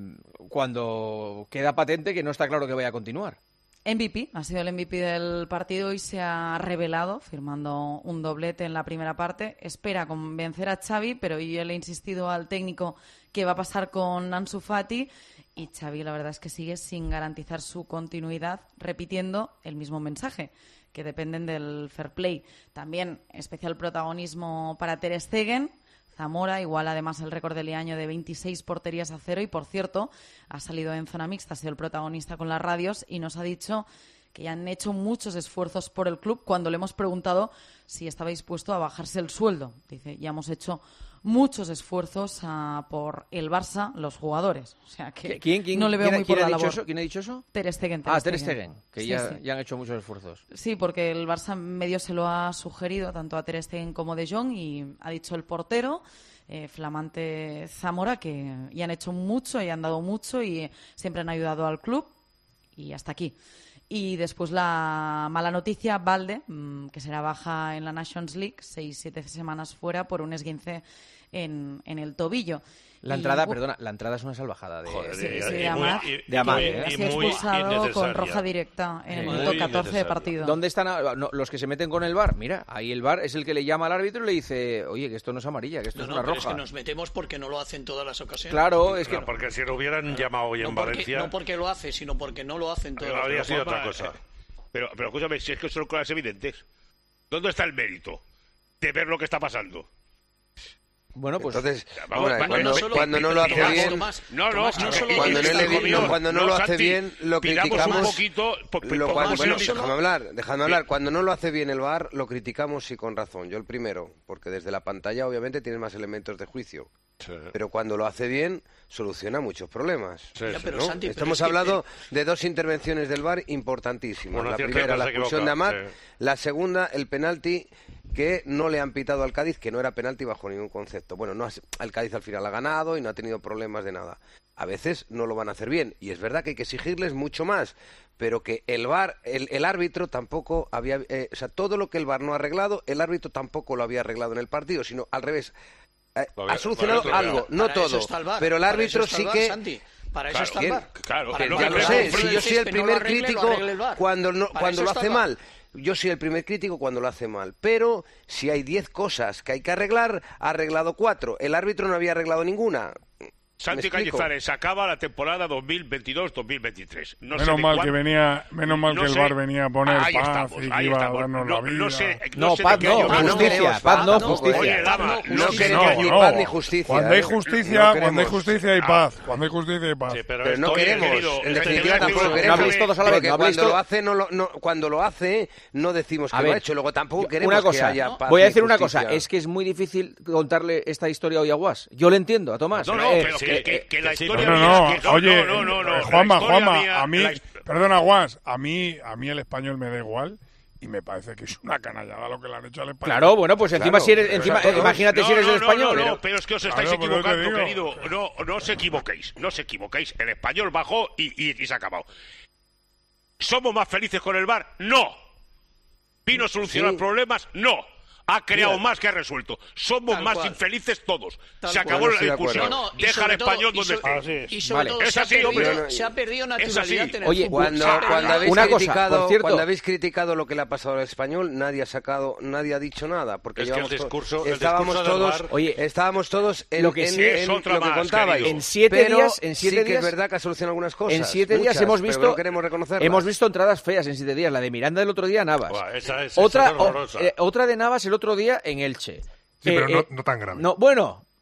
cuando queda patente que no está claro que vaya a continuar. M V P, ha sido el M V P del partido y se ha revelado firmando un doblete en la primera parte. Espera convencer a Xavi, pero yo le he insistido al técnico que va a pasar con Ansu Fati, y Xavi la verdad es que sigue sin garantizar su continuidad, repitiendo el mismo mensaje, que dependen del fair play. También especial protagonismo para Ter Stegen. Zamora igual además el récord del año de veintiséis porterías a cero, y por cierto ha salido en zona mixta, ha sido el protagonista con las radios y nos ha dicho que ya han hecho muchos esfuerzos por el club cuando le hemos preguntado si estaba dispuesto a bajarse el sueldo. Dice, ya hemos hecho muchos esfuerzos uh, por el Barça, los jugadores. O sea que ¿Quién, quién, no le veo quién, muy quién por ha la dicho labor. eso? ¿Quién ha dicho eso? Ter Stegen. Ter Ah, Ter Stegen. Stegen, que Sí, ya, sí. ya han hecho muchos esfuerzos. Sí, porque el Barça medio se lo ha sugerido tanto a Ter Stegen como De Jong, y ha dicho el portero, eh, flamante Zamora, que ya han hecho mucho y han dado mucho y siempre han ayudado al club, y hasta aquí. Y después la mala noticia, Valde, mmm, que será baja en la Nations League, seis, siete semanas fuera por un esguince en, en el tobillo. La Y, entrada, bu- perdona, la entrada es una salvajada de, Joder, sí, de, sí, de, de Amad, de Amad, que ¿eh? ha sido expulsado con roja directa en el Muy minuto catorce de innecesaria. partido. ¿Dónde están a- no, los que se meten con el V A R? Mira, ahí el V A R es el que le llama al árbitro y le dice, oye, que esto no es amarilla, que esto No, es no, una pero roja. es que nos metemos porque no lo hace en todas las ocasiones. Claro, es que... No, porque si lo hubieran llamado hoy en no porque, Valencia... no porque lo hace, sino porque no lo hace en todas las habría sido ocasiones. otra cosa. Pero, pero escúchame, si es que son cosas evidentes. ¿Dónde está el mérito de ver lo que está pasando? Bueno, pues entonces, Vamos, bueno, va- cuando, no solo- cuando no lo hace Tomás, bien, Tomás, no, no, Tomás, no que- solo- cuando no, está le- conmigo. no, cuando no, No, lo hace Santi, bien, lo pidamos criticamos. un poquito, por- lo- por- cuando- por- bueno, por- déjame hablar, déjame hablar. Cuando no lo hace bien el V A R, lo criticamos y con razón. Yo el primero, porque desde la pantalla obviamente tienes más elementos de juicio. Pero cuando lo hace bien, soluciona muchos problemas. Ya, pero, ¿no? Santi, pero Estamos es que- hablando de dos intervenciones del V A R importantísimas. Bueno, la cierto, primera, que la se expulsión de equivoca, Amat. sí. La segunda, el penalti que no le han pitado al Cádiz, que no era penalti bajo ningún concepto. Bueno, no ha- el Cádiz al final ha ganado y no ha tenido problemas de nada. A veces no lo van a hacer bien, y es verdad que hay que exigirles mucho más, pero que el V A R, el, el árbitro tampoco había... eh, o sea, todo lo que el V A R no ha arreglado, el árbitro tampoco lo había arreglado en el partido, sino al revés. Eh, Lo había- ha solucionado lo había algo, estropeado. no Para eso todo, está el V A R, pero el para árbitro eso está sí el V A R, que... Santi. Para eso Claro, está el V A R. ¿quién? Claro, Para que no, Ya que lo pero- sé, árbitro si del yo soy el césped no lo primer arregle, lo crítico arregle el V A R. cuando, no, Para cuando eso lo está hace el V A R. mal. Yo soy el primer crítico cuando lo hace mal. Pero si hay diez cosas que hay que arreglar, ha arreglado cuatro. El árbitro no había arreglado ninguna. Santi ¿Me explico? Cañizares acaba la temporada dos mil veintidós dos mil veintitrés. No sé menos de mal cuán- que venía, menos mal no que el sé- V A R venía a poner Ahí paz estamos, y que ahí iba estamos. a darnos No- la vida. no sé- No, sé paz de qué no, año- paz no justicia, queremos, paz paz no, no. justicia. Oye, Dama, No no sé de queremos qué ni año- paz ni justicia. Cuando hay ¿eh? justicia, No cuando hay queremos. justicia hay Ah. paz. Cuando hay justicia hay paz. Sí, pero, Pero no esto- Oye, queremos, querido, en este definitiva te voy a tampoco decir- queremos. No habléis todos a la vez, Porque no habléis cuando lo to- hace, no lo, no, cuando lo hace, no decimos que A lo ver, ha hecho. Luego tampoco Yo- queremos una cosa, que haya paz voy a ni decir una justicia. cosa, es que es muy difícil contarle esta historia hoy a Guas. Yo lo entiendo, a Tomás. No, no, Eh, pero eh, que, eh, que- que la que sí, historia No, mía no, es que- oye, no, no, no, no, eh, la Juanma, historia Juanma, mía- a mí, la- perdona, Guas, a mí, a mí el español me da igual y me parece que es una canallada lo que le han hecho al español. Claro, bueno, pues encima Claro, si eres, pero encima, todos- eh, imagínate No, si eres no, el no, español. No, no, pero- pero es que os estáis Claro, por eso te equivocando, digo. querido. No, no os equivoquéis, no os equivoquéis. El español bajó y, y- y se ha acabado. ¿Somos más felices con el V A R? No. ¿Vino a solucionar Sí. problemas? No. Ha creado Mira. más que ha resuelto. Somos Tal más cual. infelices todos. Tal se cual. acabó Yo no la estoy de discusión. acuerdo. No, no, y Deja al sobre todo- español y donde so- esté. Y sobre Vale. todo Es se ha, así, perdido, hombre. se ha perdido Es naturalidad así. en el Oye, fútbol. Cuando, Se ha perdido. cuando, habéis Una cosa, criticado, por cierto. cuando habéis criticado lo que le ha pasado al español, nadie ha sacado, nadie ha dicho nada, porque Es que el llevamos to- discurso- el estábamos discurso del todos, V A R Oye, estábamos todos en lo que en- sí es en otra lo que más, contabais. querido. En siete Pero días- en siete sí que días- es verdad que ha solucionado algunas cosas. En siete días muchas, hemos pero visto no queremos reconocerlas. hemos visto entradas feas en siete días. La de Miranda del otro día, Navas. Buah, esa es- otra, esa es horrorosa. o- eh, otra de Navas el otro día en Elche. Sí, Eh, pero no, eh, no tan grave. No, bueno,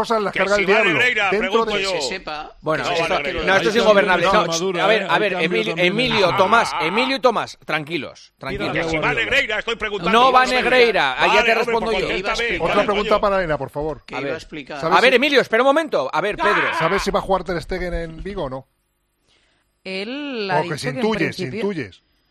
cosas las Que carga si el va diablo. Negreira, Dentro pregunto de yo. Se sepa. Bueno, No, esto, vale, vale, no, vale. esto es Hay ingobernable. cambio No, de Madura, a ver, ¿eh? a Hay ver, cambio Emilio, también en Emilio el- Tomás, Ah, Emilio y Tomás, tranquilos, tranquilos. Que si va Negreira, estoy preguntando. No va Yo sé. Negreira, ahí ya Vale, te hombre, respondo por yo. cualquier vez, Otra vale, pregunta coño. para Elena, por favor. Que A iba ver. a explicar. ¿Sabes A ver, si- Emilio, espera un momento. A ver, Pedro. ¿Sabes si va a jugar Ter Stegen en Vigo o no? Él ha O que dicho si que en intuyes, si principio... intuyes.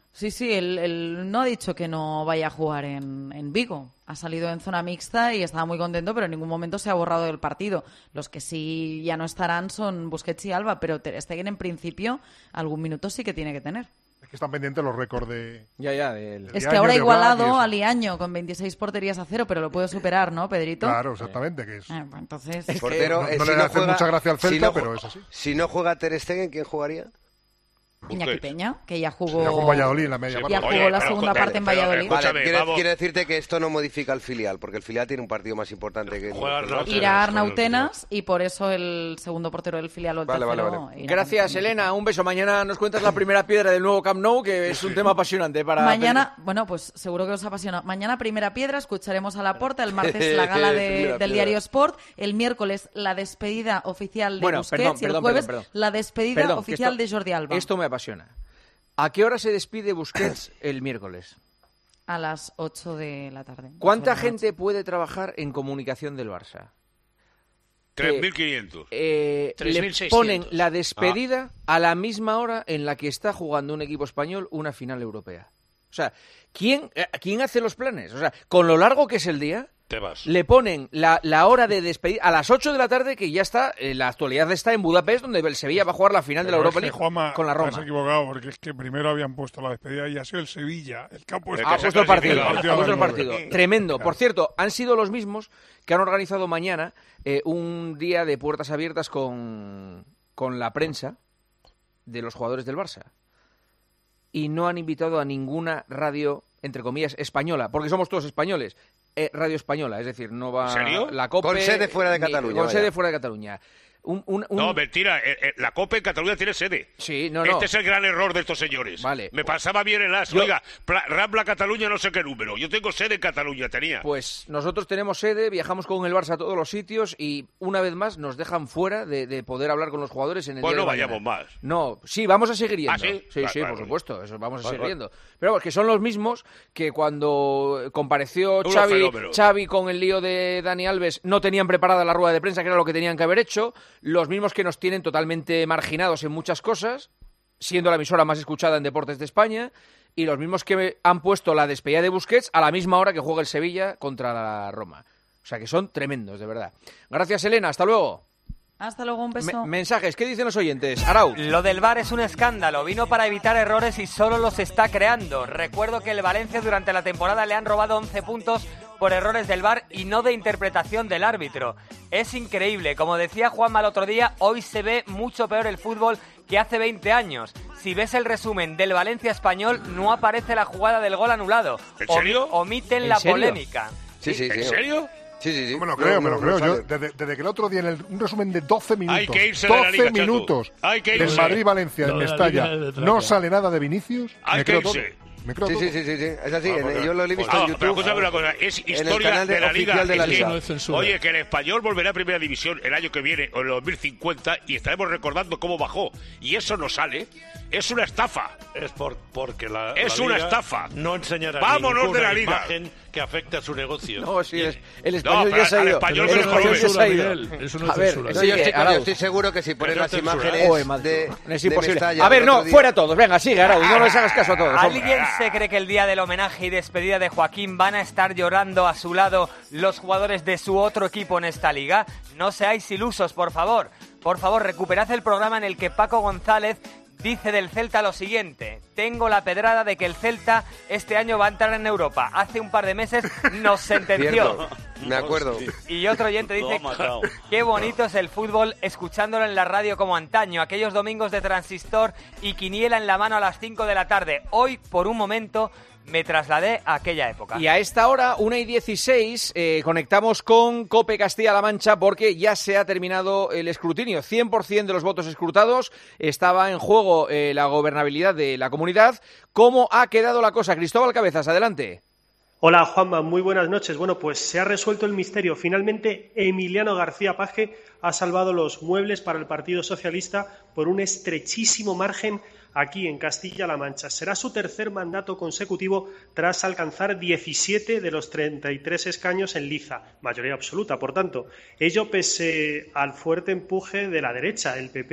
Sí, sí, él, él no ha dicho que no vaya a jugar en, en Vigo. Ha salido en zona mixta y estaba muy contento, pero en ningún momento se ha borrado del partido. Los que sí ya no estarán son Busquets y Alba, pero Ter Stegen en principio algún minuto sí que tiene que tener. Es que están pendientes los récords de... Ya, ya. Del... Es que ahora ha igualado a Liaño con veintiséis porterías a cero, pero lo puede superar, ¿no, Pedrito? Claro, exactamente. Que es... Eh, pues entonces... El portero, no, eh, no si le no hace juega, mucha gracia al Celta, si no, pero es así. Si no juega Ter Stegen, ¿quién jugaría? Iñaki Peña, que ya jugó... Ya jugó en Valladolid en la media Ya parte. jugó Oye, la pero, segunda pero, parte en pero, Valladolid. Vale, quiero, quiero decirte que esto no modifica el filial, porque el filial tiene un partido más importante que... Irá Arnautenas y por eso el segundo portero del filial o el Vale, tercero... vale, vale. irá Gracias, Elena. Un beso. Mañana nos cuentas la primera piedra del nuevo Camp Nou, que es un tema apasionante para... Mañana, bueno, pues seguro que os apasiona. Mañana primera piedra, escucharemos a Laporta. El martes la gala de, del diario Sport. El miércoles la despedida oficial de Bueno, Busquets. perdón, y el perdón, jueves perdón, perdón. la despedida Perdón, que oficial esto- de Jordi Alba. Esto me apasiona. ¿A qué hora se despide Busquets el miércoles? A las ocho de la tarde. ¿Cuánta ocho de la gente puede trabajar en comunicación del Barça? tres mil quinientos. Eh, tres le mil seiscientos. ponen la despedida a la misma hora en la que está jugando un equipo español una final europea. O sea, ¿quién, eh, ¿quién hace los planes? O sea, con lo largo que es el día, Te vas. le ponen la, la hora de despedir a las ocho de la tarde, que ya está, en la actualidad está en Budapest, donde el Sevilla va a jugar la final de la Pero Europa es que, League Juanma, con la te has Roma. equivocado, porque es que primero habían puesto la despedida y ha sido el Sevilla el que ha puesto, Ha puesto el partido, ha a puesto las el nueve. partido. Tremendo. Por cierto, han sido los mismos que han organizado mañana eh, un día de puertas abiertas con, con la prensa de los jugadores del Barça. Y no han invitado a ninguna radio, entre comillas, española, porque somos todos españoles. Eh, radio española, es decir, no va ¿En serio? la COPE... Con sede fuera de ni- Cataluña, Con vaya. sede fuera de Cataluña. Un, un- un- No, mentira. eh, eh, la COPE en Cataluña tiene sede. Sí, no, no. Este es el gran error de estos señores. Vale. Me pasaba bien el as. Yo- Oiga, Pla- Rambla Cataluña no sé qué número. Yo tengo sede en Cataluña, tenía. Pues nosotros tenemos sede, viajamos con el Barça a todos los sitios y una vez más nos dejan fuera de, de poder hablar con los jugadores en el Pues día no de mañana. vayamos más. No, sí, vamos a seguir yendo. ¿Ah, sí? Sí, Vale, sí, vale, por vale. supuesto, eso vamos a Vale, seguir vale. yendo. Pero vamos, que son los mismos que cuando compareció Unos Xavi, fenómenos. Xavi con el lío de Dani Alves, no tenían preparada la rueda de prensa, que era lo que tenían que haber hecho. Los mismos que nos tienen totalmente marginados en muchas cosas, siendo la emisora más escuchada en deportes de España, y los mismos que han puesto la despedida de Busquets a la misma hora que juega el Sevilla contra la Roma. O sea que son tremendos, de verdad. Gracias, Elena. Hasta luego. Hasta luego, un beso. Me- mensajes, ¿qué dicen los oyentes? Arauz. Lo del V A R es un escándalo. Vino para evitar errores y solo los está creando. Recuerdo que el Valencia durante la temporada le han robado once puntos por errores del V A R y no de interpretación del árbitro. Es increíble. Como decía Juanma el otro día, hoy se ve mucho peor el fútbol que hace veinte años. Si ves el resumen del Valencia español, no aparece la jugada del gol anulado. ¿En Om- serio? Omiten ¿En la serio? polémica. Sí, sí, sí. ¿En serio? Sí, sí, sí. No me lo No, creo, no, me lo no creo. sale. Yo, desde, desde que el otro día, en el- un resumen de doce minutos, Hay que irse de la doce Liga, Chato. minutos Hay que del irse. Madrid-Valencia en Lo de la Mestalla, Liga de Traca. no sale nada de Vinicius, Hay me que creo todo. irse. Me creo Sí, todo. sí, sí, sí, sí, es así. Ah, en- porque- yo lo he visto Ah, en pero YouTube. escúchame una cosa, es en el historia canal de- de la oficial Liga. de la Es que- Liga. No hay censura. Oye, que el español volverá a Primera División el año que viene, o en el dos mil cincuenta, y estaremos recordando cómo bajó. Y eso no sale. Es una estafa. Es por, porque la, Es la una Liga estafa. no enseñará Vámonos ninguna de la Liga. imagen que afecte a su negocio. No, sí, el, el No, español pero ya se ha al ido. español El que le español joven. ya se ha ido. Miguel, eso no es A ver, censura. No, yo, sigue, estoy, yo Arauz. estoy seguro que si ponen Eso las es censura. imágenes Joder, macho. de, Es de imposible. Mestalla A ver, del no, otro día- fuera todos. Venga, sigue, Arauz. No les hagas caso a todos. hombre. ¿Alguien se cree que el día del homenaje y despedida de Joaquín van a estar llorando a su lado los jugadores de su otro equipo en esta liga? No seáis ilusos, por favor. Por favor, recuperad el programa en el que Paco González dice del Celta lo siguiente: tengo la pedrada de que el Celta este año va a entrar en Europa. Hace un par de meses nos sentenció. Cierto, me acuerdo. Y otro oyente Lo dice, ha matado. qué bonito es el fútbol escuchándolo en la radio como antaño, aquellos domingos de transistor y quiniela en la mano a las cinco de la tarde. Hoy, por un momento, me trasladé a aquella época. Y a esta hora, una y dieciséis, eh, conectamos con COPE Castilla-La Mancha porque ya se ha terminado el escrutinio. cien por ciento de los votos escrutados, estaba en juego eh, la gobernabilidad de la comunidad. ¿Cómo ha quedado la cosa? Cristóbal Cabezas, adelante. Hola Juanma, muy buenas noches. Bueno, pues se ha resuelto el misterio. Finalmente, Emiliano García Paje ha salvado los muebles para el Partido Socialista por un estrechísimo margen aquí en Castilla-La Mancha. Será su tercer mandato consecutivo tras alcanzar diecisiete de los treinta y tres escaños en liza, mayoría absoluta, por tanto. Ello pese al fuerte empuje de la derecha, el P P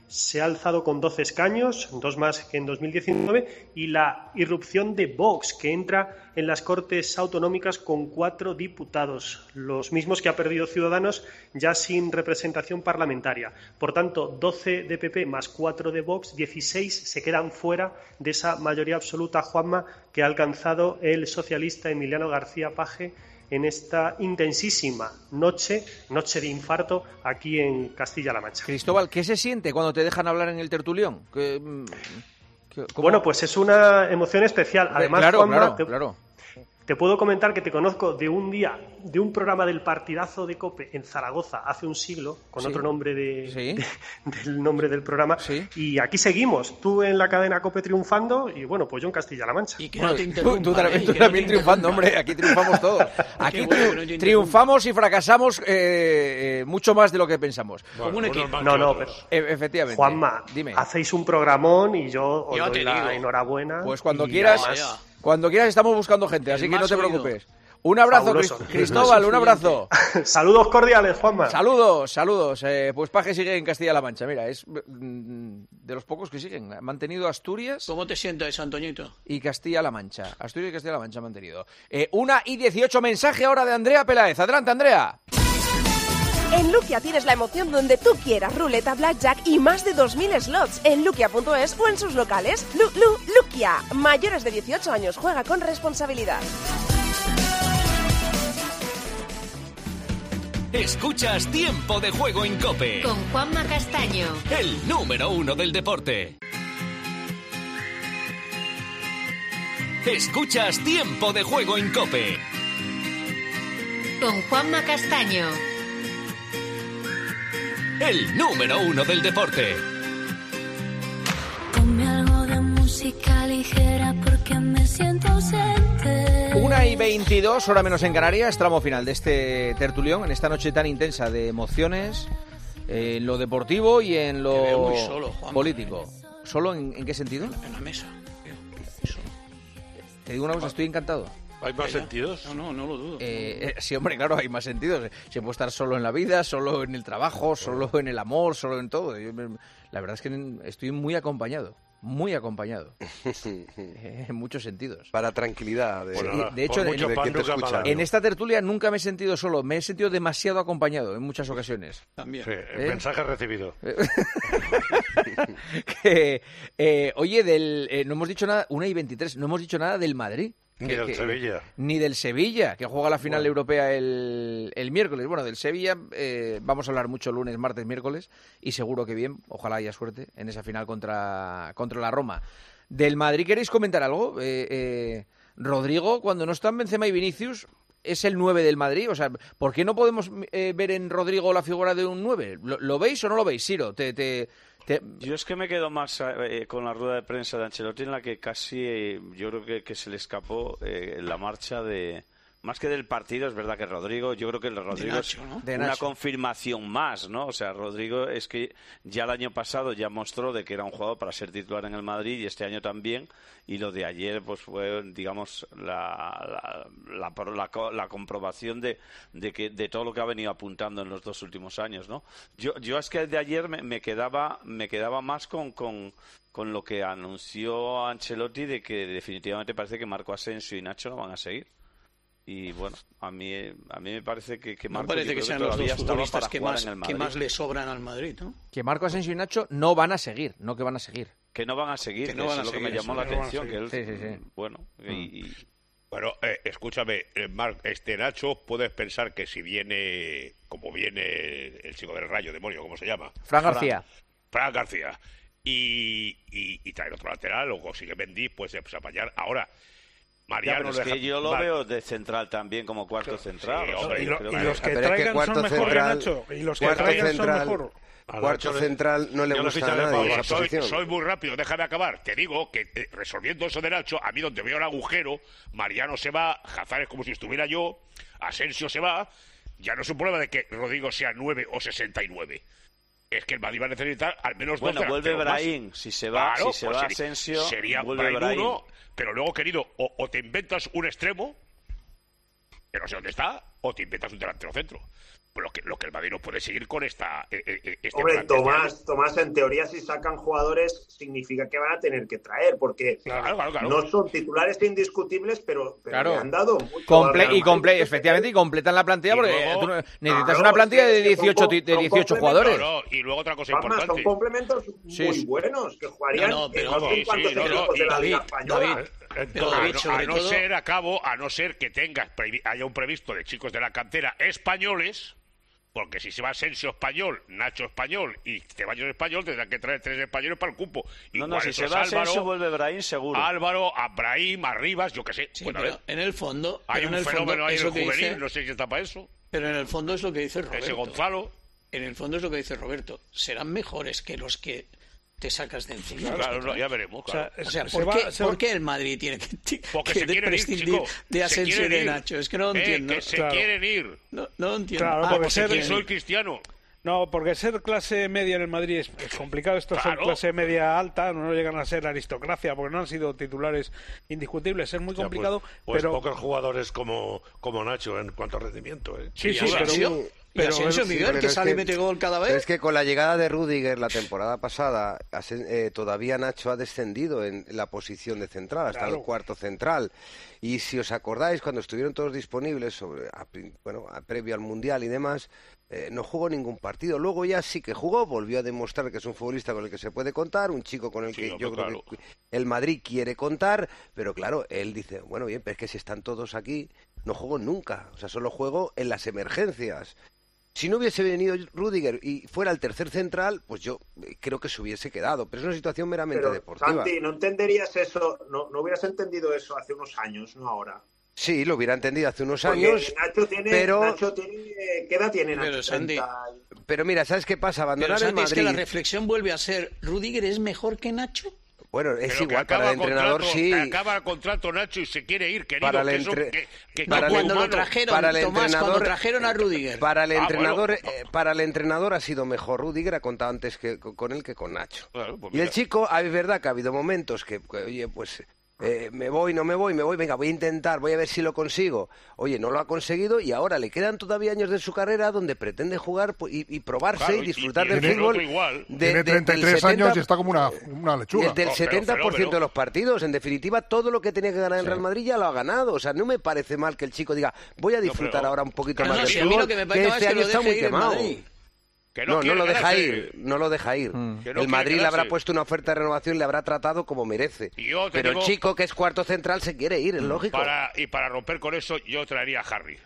se ha alzado con doce escaños, dos más que en dos mil diecinueve, y la irrupción de Vox, que entra en las Cortes Autonómicas con cuatro diputados, los mismos que ha perdido Ciudadanos ya sin representación parlamentaria. Por tanto, doce de P P más cuatro de Vox, dieciséis se quedan fuera de esa mayoría absoluta, Juanma, que ha alcanzado el socialista Emiliano García Paje en esta intensísima noche, noche de infarto, aquí en Castilla-La Mancha. Cristóbal, ¿qué se siente cuando te dejan hablar en el tertulión? ¿Qué, qué, bueno, pues es una emoción especial. Además, claro, Juanma, claro, te, claro. te puedo comentar que te conozco de un día, de un programa del partidazo de COPE en Zaragoza hace un siglo, con Sí. otro nombre de, Sí. de- del nombre del programa, y aquí seguimos. Tú en la cadena COPE triunfando y, bueno, pues yo en Castilla-La Mancha. Y que Bueno, no te tú, interrumpa, tú también, ¿eh? tú Que no también te triunfando, interrumpa. hombre, aquí triunfamos todos. Aquí Qué bueno triu- que no te interrumpa. triunfamos y fracasamos eh, eh, mucho más de lo que pensamos. Como un equipo. No, no, pero E- efectivamente. Juanma, dime. hacéis un programón y yo os Yo doy te la digo. enhorabuena. Pues cuando y quieras, además- cuando quieras estamos buscando gente, así El que no más te oído. preocupes. Un abrazo, Fabuloso. Cris- Cristóbal, un abrazo. Saludos cordiales, Juanma. Saludos, saludos. Eh, pues Paje sigue en Castilla-La Mancha. Mira, es mm, de los pocos que siguen. Ha mantenido Asturias. ¿Cómo te sientes, Antoñito? Y Castilla-La Mancha. Asturias y Castilla-La Mancha han mantenido. Eh, una y dieciocho, mensaje ahora de Andrea Peláez. Adelante, Andrea. En Luquia tienes la emoción donde tú quieras, ruleta, blackjack y más de dos mil slots en luquia punto es o en sus locales. Lu, Lu, Luquia, mayores de dieciocho años, juega con responsabilidad. Escuchas Tiempo de Juego en COPE. Con Juanma Castaño. El número uno del deporte. Escuchas Tiempo de Juego en COPE. Con Juanma Castaño. El número uno del deporte. Ponme algo de música ligera porque me siento ausente. Una y veintidós, hora menos en Canarias, tramo final de este tertulión, en esta noche tan intensa de emociones, eh, en lo deportivo y en lo Te veo muy solo, Juanma. político. ¿Solo en, en qué sentido? En la mesa. Te digo una cosa, estoy encantado. ¿Hay más sentidos? No, no, no lo dudo. Eh, eh, sí, hombre, claro, hay más sentidos. Se puede estar solo en la vida, solo en el trabajo, solo en el amor, solo en todo. Yo me- la verdad es que estoy muy acompañado, muy acompañado. Eh, en muchos sentidos. Para tranquilidad. De, Sí, de hecho, en, de quien te escucha. en esta tertulia nunca me he sentido solo, me he sentido demasiado acompañado en muchas ocasiones. También. Sí, el ¿Eh? mensaje recibido. Que, eh, oye, del, eh, no hemos dicho nada, una y veintitrés, no hemos dicho nada del Madrid. Ni Que- del que- Sevilla. Ni del Sevilla, que juega la final Bueno. europea el, el miércoles. Bueno, del Sevilla eh, vamos a hablar mucho lunes, martes, miércoles, y seguro que bien, ojalá haya suerte en esa final contra, contra la Roma. Del Madrid, ¿queréis comentar algo? Eh, eh, Rodrigo, cuando no están Benzema y Vinicius, es el nueve del Madrid. O sea, ¿por qué no podemos eh, ver en Rodrigo la figura de un nueve? ¿Lo, lo veis o no lo veis, Siro? Te, te, te- Yo es que me quedo más eh, con la rueda de prensa de Ancelotti, en la que casi eh, yo creo que, que se le escapó eh, la marcha de... Más que del partido, es verdad que Rodrigo, yo creo que el Rodrigo Nacho, es ¿no? De una Nacho. confirmación más, ¿no? O sea, Rodrigo es que ya el año pasado ya mostró de que era un jugador para ser titular en el Madrid y este año también, y lo de ayer pues fue, digamos, la, la, la, la co- la comprobación de, de que de todo lo que ha venido apuntando en los dos últimos años, ¿no? Yo, yo es que de ayer me, me quedaba me quedaba más con, con, con lo que anunció Ancelotti de que definitivamente parece que Marco Asensio y Nacho no van a seguir. Y bueno, a mí a mí me parece que, que No Marco parece yo que creo sean los todavía dos estaba futbolistas para que jugar más, en el que Madrid. más le sobran al Madrid, ¿no? que Marco Asensio y Nacho no van a seguir, no que van a seguir. Que no van a seguir, Que no eso van a es lo que me seguir, llamó eso, la que no van a atención, que él, seguir. Sí, sí, sí. bueno, y, y- Bueno, eh, escúchame, eh, Marc, este Nacho, puedes pensar que si viene, como viene el chico del Rayo, demonio, ¿cómo se llama? Fran García. Fran García. Y, y, y traer otro lateral, o consigue Mendy, pues, pues apañar. Ahora, Ya, Mariano pero es deja- que yo lo Mar- veo de central también como cuarto central. sí, o sea, hombre, Y, yo lo- creo y que- los que Pero es que traigan cuarto son mejor, central- Nacho. Y los que cuarto traigan central- son mejor. A Cuarto Nacho le- central no le yo lo gusta a ficharé nadie para esa abajo. soy, posición. soy muy rápido, déjame acabar. Te digo que eh, resolviendo eso de Nacho, a mí donde veo el agujero, Mariano se va, Hazard es como si estuviera yo, Asensio se va, ya no es un problema de que Rodrigo sea nueve o sesenta y nueve. Es que el Madrid va a necesitar al menos Bueno, dos vuelve delanteros más. Brahim, si se va, Claro, si se pues va sería- Asensio, sería vuelve Brahim Brahim. uno, pero luego, querido, o, o te inventas un extremo, que no sé dónde está, o te inventas un delantero centro. lo que, lo que el Madrid no puede seguir con esta... Eh, eh, este Hombre, plan Tomás, Tomás, en teoría, si sacan jugadores, significa que van a tener que traer, porque claro, claro, claro. no son titulares indiscutibles, pero, pero Claro. le han dado mucho Comple al y Madrid. comple efectivamente, y completan la plantilla, Y porque luego- tú no- necesitas Claro, una plantilla es de que son dieciocho, co- ti- de son dieciocho complementos. jugadores. No, no, y luego otra cosa Juanma, importante. son complementos Sí, muy sí. buenos, que jugarían No, no, pero- en no sé sí, cuántos sí, no, no, equipos de y la Liga David, Española. David, Pero, a, David, no, sobre a no todo- ser, a cabo, a no ser que tengas previ- haya un previsto de chicos de la cantera españoles, porque si se va Asensio español, Nacho español y Ceballos español, tendrán que traer tres españoles para el cupo. No, no, Igual si eso se es va Álvaro, Asensio, vuelve Brahim seguro. Álvaro, Abrahim, Arribas, yo qué sé. Sí, Bueno, a pero ver, en el fondo... hay pero un en el fenómeno fondo ahí es en el lo que juvenil, dice- no sé si está para eso. Pero en el fondo es lo que dice Roberto. Ese Gonzalo. En el fondo es lo que dice Roberto. Serán mejores que los que te sacas de encima. Claro, no, ya veremos. Claro. O sea, se ¿por, va- qué, se ¿por va- qué el Madrid tiene que, Porque que se quieren ir, prescindir chico. de Se Asensio y quieren de ir. Nacho? Es que no lo Eh, entiendo. que se Claro. quieren ir. No, no lo entiendo. Claro, Ah, porque pues ser- se quieren Soy ir. cristiano. No, porque ser clase media en el Madrid es, es complicado. Estos Claro. son clase media alta, no llegan a ser aristocracia porque no han sido titulares indiscutibles. Es muy Ya, complicado, pues, pues pero pocos jugadores como, como Nacho en cuanto a rendimiento. ¿eh? sí, sí, Y pero, Asensio, y pero- Asensio Sí, Miguel, pero que es sale y que- mete gol cada Pero vez. es que con la llegada de Rudiger la temporada pasada, Asen- eh, todavía Nacho ha descendido en la posición de central, hasta Claro. el cuarto central. Y si os acordáis, cuando estuvieron todos disponibles, sobre, a prin- bueno, a- previo al Mundial y demás, eh, no jugó ningún partido. Luego ya sí que jugó, volvió a demostrar que es un futbolista con el que se puede contar, un chico con el Sí, que hombre, yo creo claro. que el Madrid quiere contar, pero claro, él dice, bueno, bien, pero es que si están todos aquí, no juego nunca. O sea, solo juego en las emergencias. Si no hubiese venido Rudiger y fuera el tercer central, pues yo eh, creo que se hubiese quedado. Pero es una situación meramente pero, deportiva. Santi, no entenderías eso, no, no hubieras entendido eso hace unos años, no ahora. Sí, lo hubiera entendido hace unos Porque años, Nacho tiene, pero, Nacho tiene, ¿qué edad tiene Nacho? Pero, Santi, treinta y- pero mira, ¿sabes qué pasa? Pero Abandonar el Santi, es que la Madrid... reflexión vuelve a ser, ¿Rudiger es mejor que Nacho? Bueno, es Pero que igual, acaba para el entrenador contrato, sí. que acaba el contrato Nacho y se quiere ir, querido. Para el que eso- entre- que- que- No, que es cuando lo humano. trajeron, Para el Tomás, entrenador- cuando trajeron a Rudiger. Para el Ah, entrenador, bueno. eh, para el entrenador ha sido mejor Rudiger, ha contado antes que con con él que con Nacho. Claro, pues Y el mira. chico, ah, es verdad que ha habido momentos que, que, oye, pues eh, me voy, no me voy, me voy, venga, voy a intentar, voy a ver si lo consigo. Oye, no lo ha conseguido y ahora le quedan todavía años de su carrera donde pretende jugar pues, y, y probarse Claro, y y- disfrutar y del el fútbol. otro igual. de- Tiene de- treinta y del tres setenta años y está como una, una lechuga. del, del No, pero setenta por ciento fenómeno. de los partidos. En definitiva, todo lo que tenía que ganar en Real Madrid ya lo ha ganado. O sea, no me parece mal que el chico diga, voy a disfrutar pero- ahora un poquito No, más no, de si a mí fútbol, lo que me parece que mal este es que año lo está deje muy ir en quemado. Madrid. Que No, no, quiere lo deja quedarse. ir, no lo deja ir. Que no el quiere Madrid le habrá quedarse. puesto una oferta de renovación y le habrá tratado como merece. Y yo te Pero digo- el chico que es cuarto central se quiere ir, es lógico. Para, y para romper con eso, yo traería a Harry.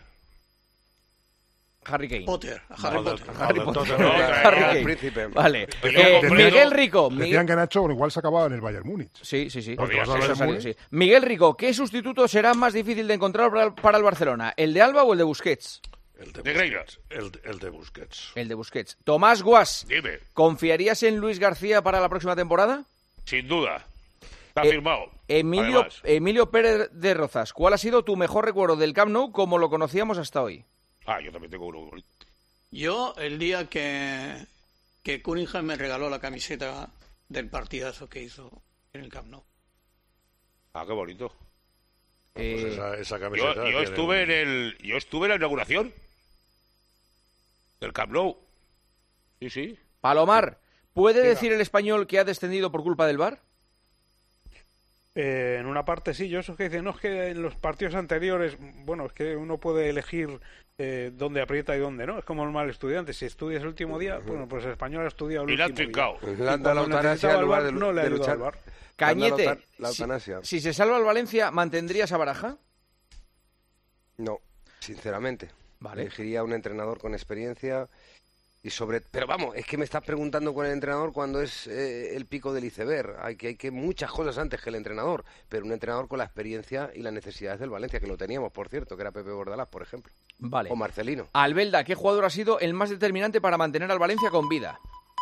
Harry Kane. Potter, a Harry Vale, Potter. vale, Harry entonces Potter. no, Harry Harry Kane. Príncipe. Vale. Y Eh, luego completo- Miguel Rico. Decían Miguel... que Nacho igual se acababa en el Bayern Múnich. Sí, sí, sí. Podría Eso ser. ha salido, sí. Miguel Rico, ¿qué sustituto será más difícil de encontrar para, para el Barcelona? ¿El de Alba o el de Busquets? El de Negreira. Busquets. El, el de Busquets. El de Busquets. Tomás Guas, Dime, ¿confiarías en Luis García para la próxima temporada? sin duda. Está Eh, firmado. Emilio, Además, Emilio Pérez de Rozas, ¿cuál ha sido tu mejor recuerdo del Camp Nou como lo conocíamos hasta hoy? Ah, yo también tengo uno bonito. Yo, el día que, que Cunningham me regaló la camiseta del partidazo que hizo en el Camp Nou. Ah, qué bonito. Pues Eh, esa, esa Yo, camiseta yo tiene estuve un- en el, yo estuve en la inauguración del Camp Nou. Sí, sí. Palomar, ¿puede Diga. decir el español que ha descendido por culpa del V A R? Eh, en una parte sí, yo eso que dicen, no es que en los partidos anteriores, bueno, es que uno puede elegir eh, dónde aprieta y dónde no, es como el mal estudiante, si estudias el último día, bueno, pues el español ha estudiado el Y la han último trincado. día. Le han dado la Cuando eutanasia necesitaba en el lugar V A R, de, no le ha de ayudado luchar. al V A R. Le han dado Cañete, la, la si, eutanasia. si se salva el Valencia, ¿mantendrías a Baraja? No, sinceramente. Vale. Elegiría a un entrenador con experiencia y sobre... Pero vamos, es que me estás preguntando con el entrenador cuando es eh, el pico del iceberg. Hay que, hay que muchas cosas antes que el entrenador, pero un entrenador con la experiencia y las necesidades del Valencia, que lo teníamos, por cierto, que era Pepe Bordalás, por ejemplo. Vale. O Marcelino. Albelda, ¿qué jugador ha sido el más determinante para mantener al Valencia con vida?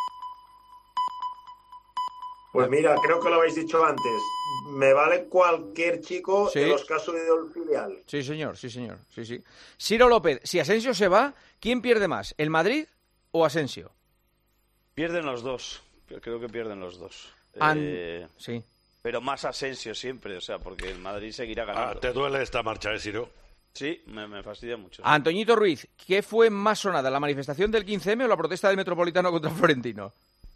Pues mira, creo que lo habéis dicho antes. Me vale cualquier chico Sí. de los que ha subido el filial. Sí, señor, sí, señor. Sí, sí. Ciro López, si Asensio se va, ¿quién pierde más? ¿El Madrid o Asensio? Pierden los dos. Yo creo que pierden los dos. An- Eh, Sí. pero más Asensio siempre, o sea, porque el Madrid seguirá Ah, ganando. ¿te duele esta marcha, eh, Siro? Sí, me, me fastidia mucho. Antoñito Ruiz, ¿qué fue más sonada, la manifestación del quince eme o la protesta del Metropolitano contra Florentino?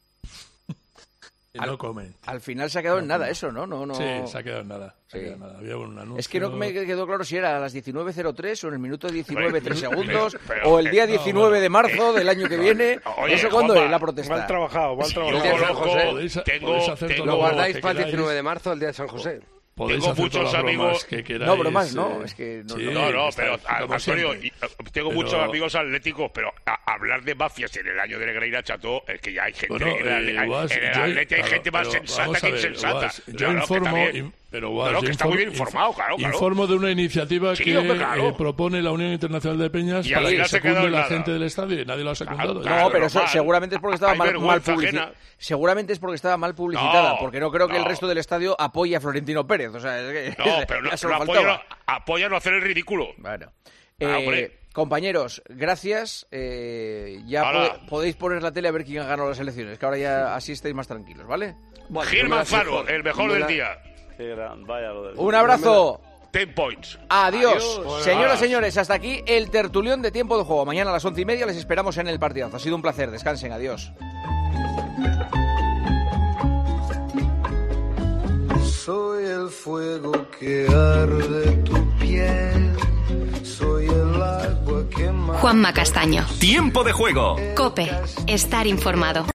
No comen. Al final se ha quedado No en nada comen. eso, ¿no? no, no... Sí, se ha quedado en nada. Se ha Sí. quedado en nada. Había un anuncio... Es que no me quedó claro si era a las diecinueve cero tres o en el minuto diecinueve tres Pero- segundos pero- o el día no, diecinueve bueno. de marzo del año que viene. Oye, ¿Eso cuándo Juanma, es la protesta? Mal trabajado, mal Sí, trabajado. yo El día de San conozco, José. Podéis- tengo, podéis hacer tengo- todo Lo guardáis que para el queráis. diecinueve de marzo, el día de San José. Podéis Tengo hacer muchos todas las bromas amigos- que queráis. No, bromas no, eh, es que no, sí, No, no, está- pero como Antonio, siempre. y, eh, tengo Pero- muchos amigos atléticos, pero a- hablar de mafias en el año de Negreira Chato es que ya hay gente, Bueno, en el, eh, hay- Guas, en el yo- Atleti hay claro, gente más pero sensata vamos a que ver, insensata. Guas, yo Claro, que informo, también- in- pero Guas, No, no, yo que está muy bien informo- informado, claro, claro. Informo de una iniciativa Sí, que hombre, claro. eh, propone la Unión Internacional de Peñas Y para al que final se quedó secunde en la nada. gente del estadio y nadie lo ha secundado. Claro, No, pero eso normal. seguramente es porque estaba Hay mal, mal vergüenza publicitada. ajena. Seguramente es porque estaba mal publicitada, No, porque no creo que el no. resto del estadio apoye a Florentino Pérez. O sea, es que No, pero no, ya solo no faltaba. apoya, apoya no hacer el ridículo. Bueno. Ah, Eh, hombre. compañeros, gracias. Eh, ya Hala. pode- podéis poner la tele a ver quién ha ganado las elecciones, que ahora ya así estáis más tranquilos, ¿vale? Gil Manzano, el mejor me del la- día. Qué gran, vaya lo del... Un abrazo. Ten points. Adiós. Adiós. Señoras, señores, hasta aquí el tertulión de Tiempo de Juego. Mañana a las once y media les esperamos en el partidazo. Ha sido un placer. Descansen. Adiós. Soy el fuego que arde tu piel, soy el agua que Juanma Castaño. Tiempo de juego. Cope. Estar informado.